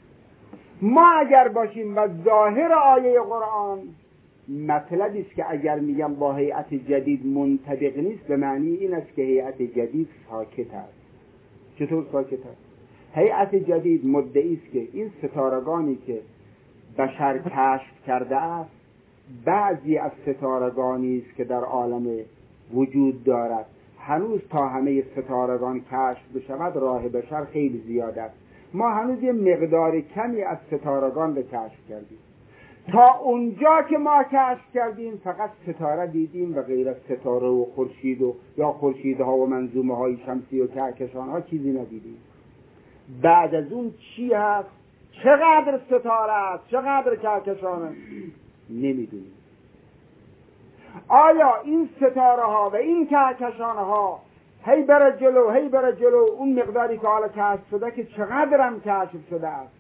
ما اگر باشیم و ظاهر آیه قرآن مطلبی است که اگر میگم با هیئت جدید منطبق نیست، به معنی این است که هیئت جدید ساکت است. چطور ساکت است؟ هیئت جدید مدعی است که این ستارگانی که بشر کشف کرده است بعضی از ستارگانی است که در عالم وجود دارد، هنوز تا همه ستارگان کشف بشود راه بشر خیلی زیاد است. ما هنوز یه مقدار کمی از ستارگان رو کشف کردیم. تا اونجا که ما کشف کردیم فقط ستاره دیدیم و غیر از ستاره و خورشید و یا خورشیدها و منظومه های شمسی و کهکشان ها چیزی ندیدیم. بعد از اون چی هست؟ چقدر ستاره است؟ چقدر کهکشان است؟ نمیدونیم. آیا این ستاره ها و این کهکشان ها هی بره جلو اون مقداری که حالا کشف شده که چقدر هم کشف شده است،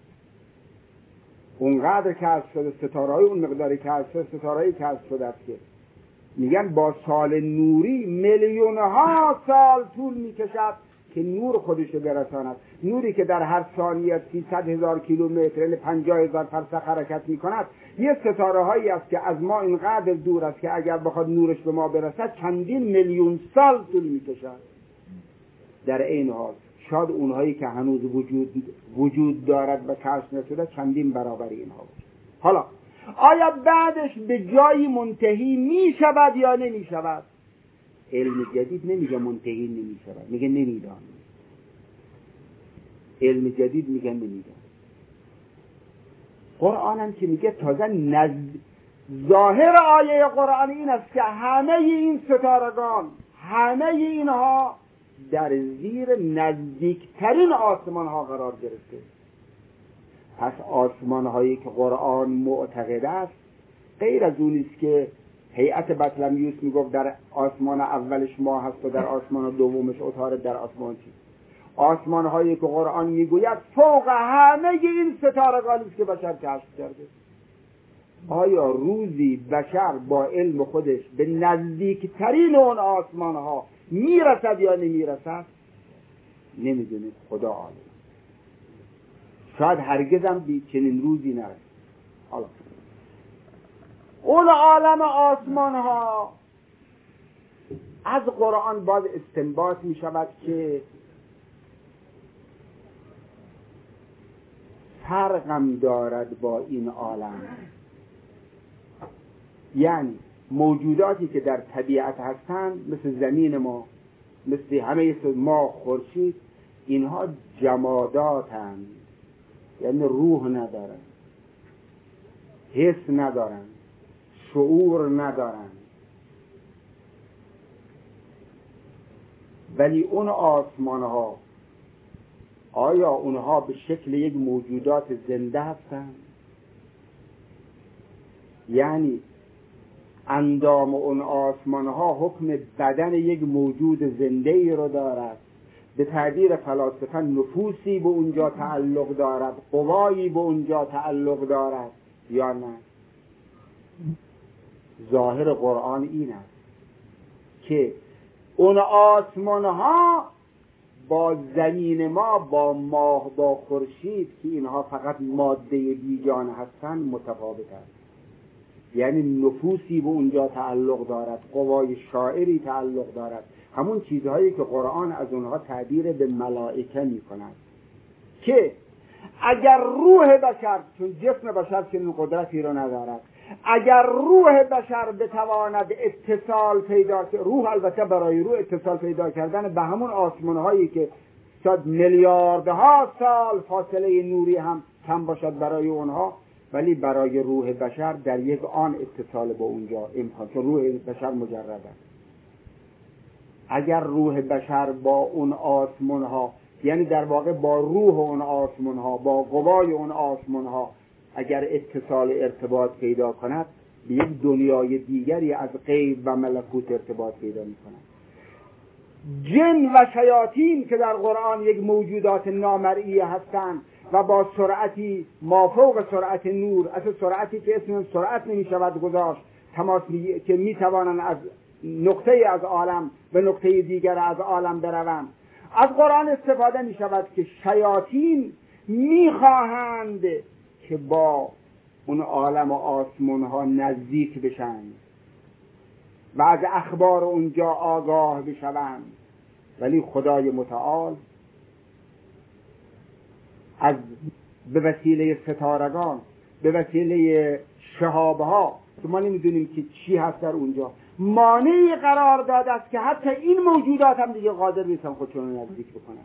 اونقدر کشف شده ستاره‌های اون مقداری کشف شده ستاره‌ای کشف شده است که میگن با سال نوری میلیون‌ها سال طول میکشد که که نور خودشو برساند، نوری که در هر ثانیه 300,000 کیلومتر یعنی 50,000 فرسخ حرکت میکند، یه ستاره هایی است که از ما اینقدر دور است که اگر بخواد نورش به ما برسد چندین میلیون سال طول میکشد. در این حال شاید اونهایی که هنوز وجود دارد و کشف نشده چندین برابر اینها بود. حالا آیا بعدش به جایی منتهی می شود یا نمی شود؟ علم جدید نمیگه منتهی نمی شود، میگه نمیدان. علم جدید میگه نمیدان. قرآن هم که میگه تازه ظاهر آیه قرآن این است که همه این ستارگان، همه اینها در زیر نزدیکترین آسمان ها قرار گرفته. پس آسمان هایی که قرآن معتقد است غیر از اون است که هیئت بطلمیوس میگفت در آسمان اولش ماه هست و در آسمان دومش عطارد، در آسمان چی؟ آسمان هایی که قرآن میگوید فوق همه این ستارگانی است که بشر کشف کرده. آیا روزی بشر با علم خودش به نزدیکترین اون آسمان ها میرسد یا نمیرسد؟ نمیدونید، خدا عالم. شاید هرگز هم چنین روزی نرسد. حالا اون عالم آسمان ها از قرآن باز استنباط می شود که فرقم دارد با این عالم. یعنی موجوداتی که در طبیعت هستند مثل زمین ما، مثل همه ما، خورشید، اینها جماداتند، یعنی روح ندارن، حس ندارن، شعور ندارن. ولی اون آسمان ها آیا اونها به شکل یک موجودات زنده هستند؟ یعنی اندام اون آسمان ها حکم بدن یک موجود زنده ای رو دارد؟ به تعبیر فلاسفه نفوسی به اونجا تعلق دارد، قوایی به اونجا تعلق دارد یا نه؟ ظاهر قرآن این است که اون آسمان ها با زمین ما، با ماه، با خورشید که اینها فقط ماده بیجان هستند متفاوت است. یعنی نفوسی به اونجا تعلق دارد، قوای شاعری تعلق دارد، همون چیزهایی که قرآن از اونها تعبیر به ملائکه می کند که اگر روح بشر، چون جسم بشر چنین قدرتی رو ندارد، اگر روح بشر بتواند اتصال پیدا کنه، روح البته برای روح اتصال پیدا کردن به همون آسمان‌هایی که شاید میلیاردها سال فاصله نوری هم کم باشد برای اونها، ولی برای روح بشر در یک آن اتصال با اونجا امکان، چون روح بشر مجرد است. اگر روح بشر با اون آسمان‌ها، یعنی در واقع با روح اون آسمان‌ها، با قوای اون آسمان‌ها اگر اتصال ارتباط پیدا کند، به یک دنیای دیگری از غیب و ملکوت ارتباط پیدا می‌کند. جن و شیاطین که در قرآن یک موجودات نامرئی هستند و با سرعتی مافوق سرعت نور، اصلا سرعتی که اسم سرعت نمی‌شود گذاشت، تماس که می‌توانند از نقطه از عالم به نقطه دیگر از عالم بروند. از قرآن استفاده می شود که شیاطین می خواهند که با اون عالم و آسمان ها نزدیک بشن و از اخبار اونجا آگاه بشوند، ولی خدای متعال از به وسیله ستارگان، به وسیله شهابها که ما نمیدونیم که چی هست در اونجا، مانعی قرار داده است که حتی این موجودات هم دیگه قادر نیستن خودشون رو نزدیک بکنن.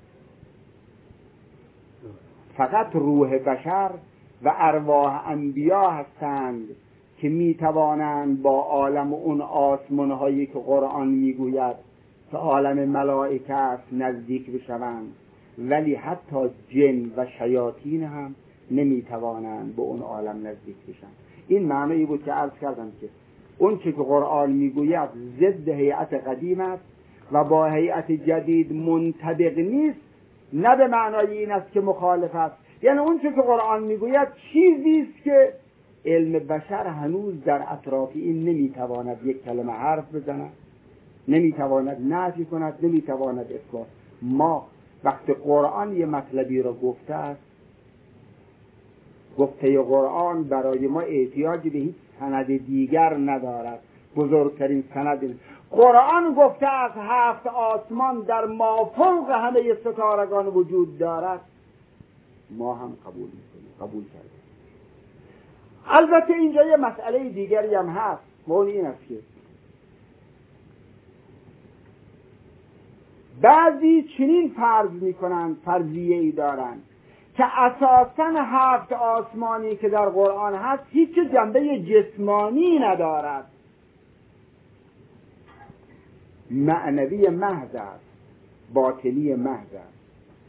فقط روح بشر و ارواح انبیا هستند که میتوانند با عالم اون آسمان هایی که قرآن میگوید که عالم ملائکه است نزدیک بشوند، ولی حتی جن و شیاطین هم نمیتوانند به اون عالم نزدیک بشن. این معنی بود که عرض کردم که اون چه که قرآن میگوید ضد هیئت قدیم است و با هیئت جدید منطبق نیست، نه به معنای این است که مخالف است. یعنی اون چه که قرآن میگوید چیزی است که علم بشر هنوز در اطراف این نمیتواند یک کلمه حرف بزند، نمیتواند نفی کند، نمیتواند اثبات. ما وقتی قرآن یه مطلبی رو گفته است، گفته قرآن برای ما احتیاجی به هیچ سند دیگر ندارد. بزرگترین سند قرآن گفته است 7 آسمان در مافوق همه ستارگان وجود دارد، ما هم قبول کردیم. البته اینجا یه مسئله دیگری هم هست، اون این است که بعضی چنین فرض میکنند، فرضیه ای دارند که اساساً 7 آسمانی که در قرآن هست هیچ جنبه جسمانی ندارد، معنوی محض است، باطنی محض است.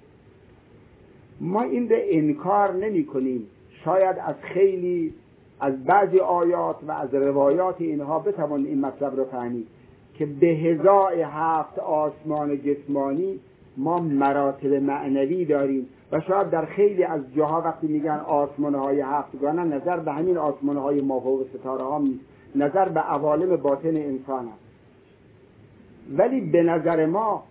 ما این رو انکار نمی کنیم. شاید از بعضی آیات و از روایات اینها بتوان این مطلب رو فهمید که به ازای 7 آسمان جسمانی ما مراتب معنوی داریم و شاید در خیلی از جاها وقتی میگن آسمان‌های 7گانه نظر به همین آسمان‌های مافوق ستاره ها نیست، نظر به عوالم باطن انسان است. ولی به نظر ما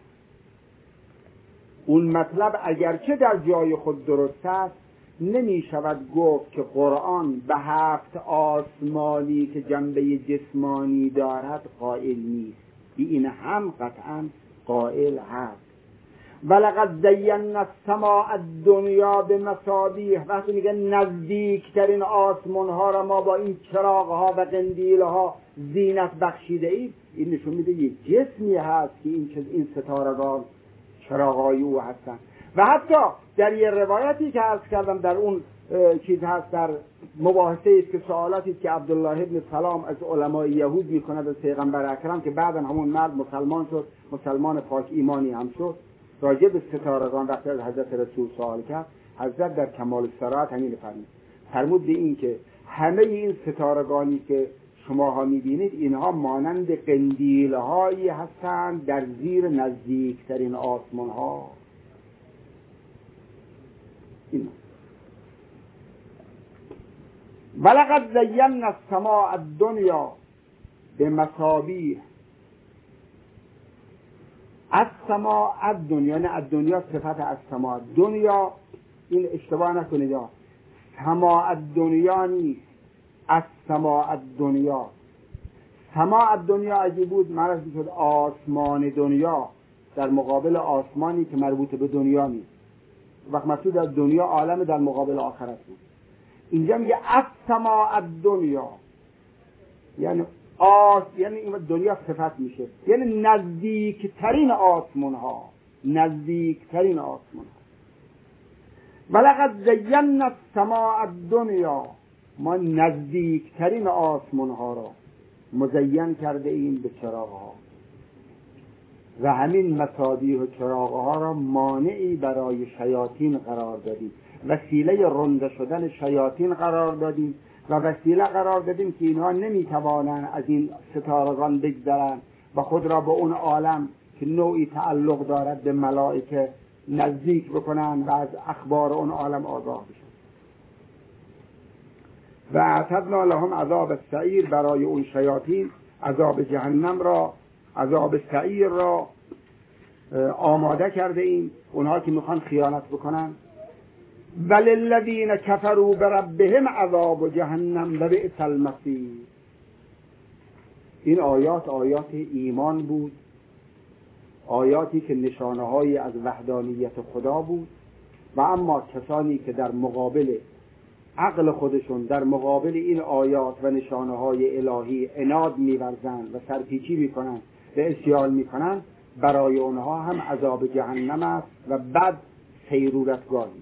اون مطلب اگرچه در جای خود درست است، نمی شود گفت که قرآن به 7 آسمانی که جنبه جسمانی دارد قائل نیست. این هم قطعا قائل هست. ولقد زینا السماء الدنیا بمصابیح، وقتی میگه نزدیکترین آسمان ها را ما با این چراغ ها و قندیل ها زینت بخشیده ایم، این نشون میده یک جسمی هست که این ستارگان چراغای او هستن. و حتی در یه روایتی که عرض کردم در اون چیز هست، در مباحثه است که سوالاتی که عبدالله ابن سلام از علمای یهود میکند از پیغمبر اکرم که بعدا همون مرد مسلمان شد، مسلمان پاک ایمانی هم شد، راجع به ستارگان وقتی از حضرت رسول سوال کرد، حضرت در کمال صراحت همین فرمود به این که همه این ستارگانی که شماها میبینید اینها مانند قندیل هایی هستند در زیر نزدیکترین آسمان ها. ولقد زینا السماء الدنیا بمصابیح. السماء الدنیا، نه الدنیا صفت السماء دنیا، این اشتباه نکنید، سماء الدنیا نیست، السماء الدنیا. سماء الدنیا اگه بود مرز میشد آسمان دنیا در مقابل آسمانی که مربوط به دنیا نیست. وقت مقصود در دنیا عالم در مقابل آخرت بود. اینجا میگه السماء الدنیا، یعنی این دنیا صفت میشه، یعنی نزدیکترین آسمان ها، نزدیکترین آسمان ها. ولقد زینا السماء الدنیا، ما نزدیکترین آسمان ها را مزین کرده ایم به چراغ ها و همین مصابیح و چراغ ها را مانعی برای شیاطین قرار دادیم، وسیله رنده شدن شیاطین قرار دادیم و وسیله قرار دادیم که اینها نمیتوانند از این ستارگان بگذرند و خود را به اون عالم که نوعی تعلق دارد به ملائکه نزدیک بکنند و از اخبار اون عالم آگاه بشن. و اعتدنا لهم عذاب السعیر، برای اون شیاطین عذاب جهنم را، عذاب سعیر را آماده کرده ایم، اونها که میخوان خیانت بکنن. وللذین کفروا بربهم عذاب جهنم و بئس المصیر. این آیات ایمان بود، آیاتی که نشانه‌هایی از وحدانیت خدا بود. و اما کسانی که در مقابل عقل خودشون، در مقابل این آیات و نشانه‌های الهی عناد می‌ورزند و سرپیچی می‌کنند و عصیان می‌کنند، برای اونها هم عذاب جهنم است و بعد سیرورتگاهی.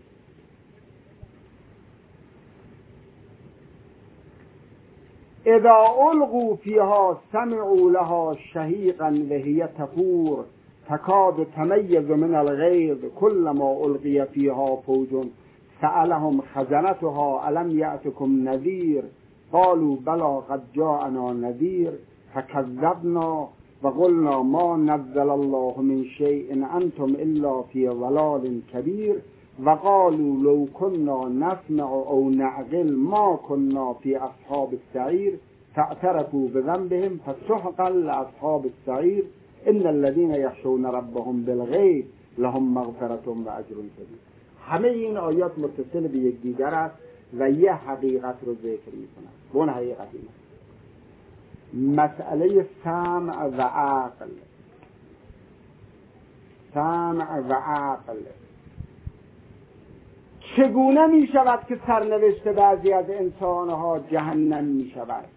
اذا القوا فيها سمعوا لها شهيقا وهي تفور تكاد تميز من الغيظ كلما القي فيها فوج سألهم خزنتها ألم يأتكم نذير قالوا بلى قد جاءنا نذير فكذبنا وقلنا ما نزل الله من شيء أنتم إلا في ضلال كبير وقالوا لو كنا نسمع أو نعقل ما كنا في أصحاب السعير فاعترفوا بذنبهم فسحقا لأصحاب السعير إن الذين يخشون ربهم بالغيب لهم مغفرة و اجر کبیر. همه این آیات متصل به یکدیگر است و یه حقیقت رو ذکر میکنند. اون حقیقت اینه مسئله سمع و عقل. سمع و عقل چگونه می شود که سرنوشت بعضی از انسانها جهنم می شود؟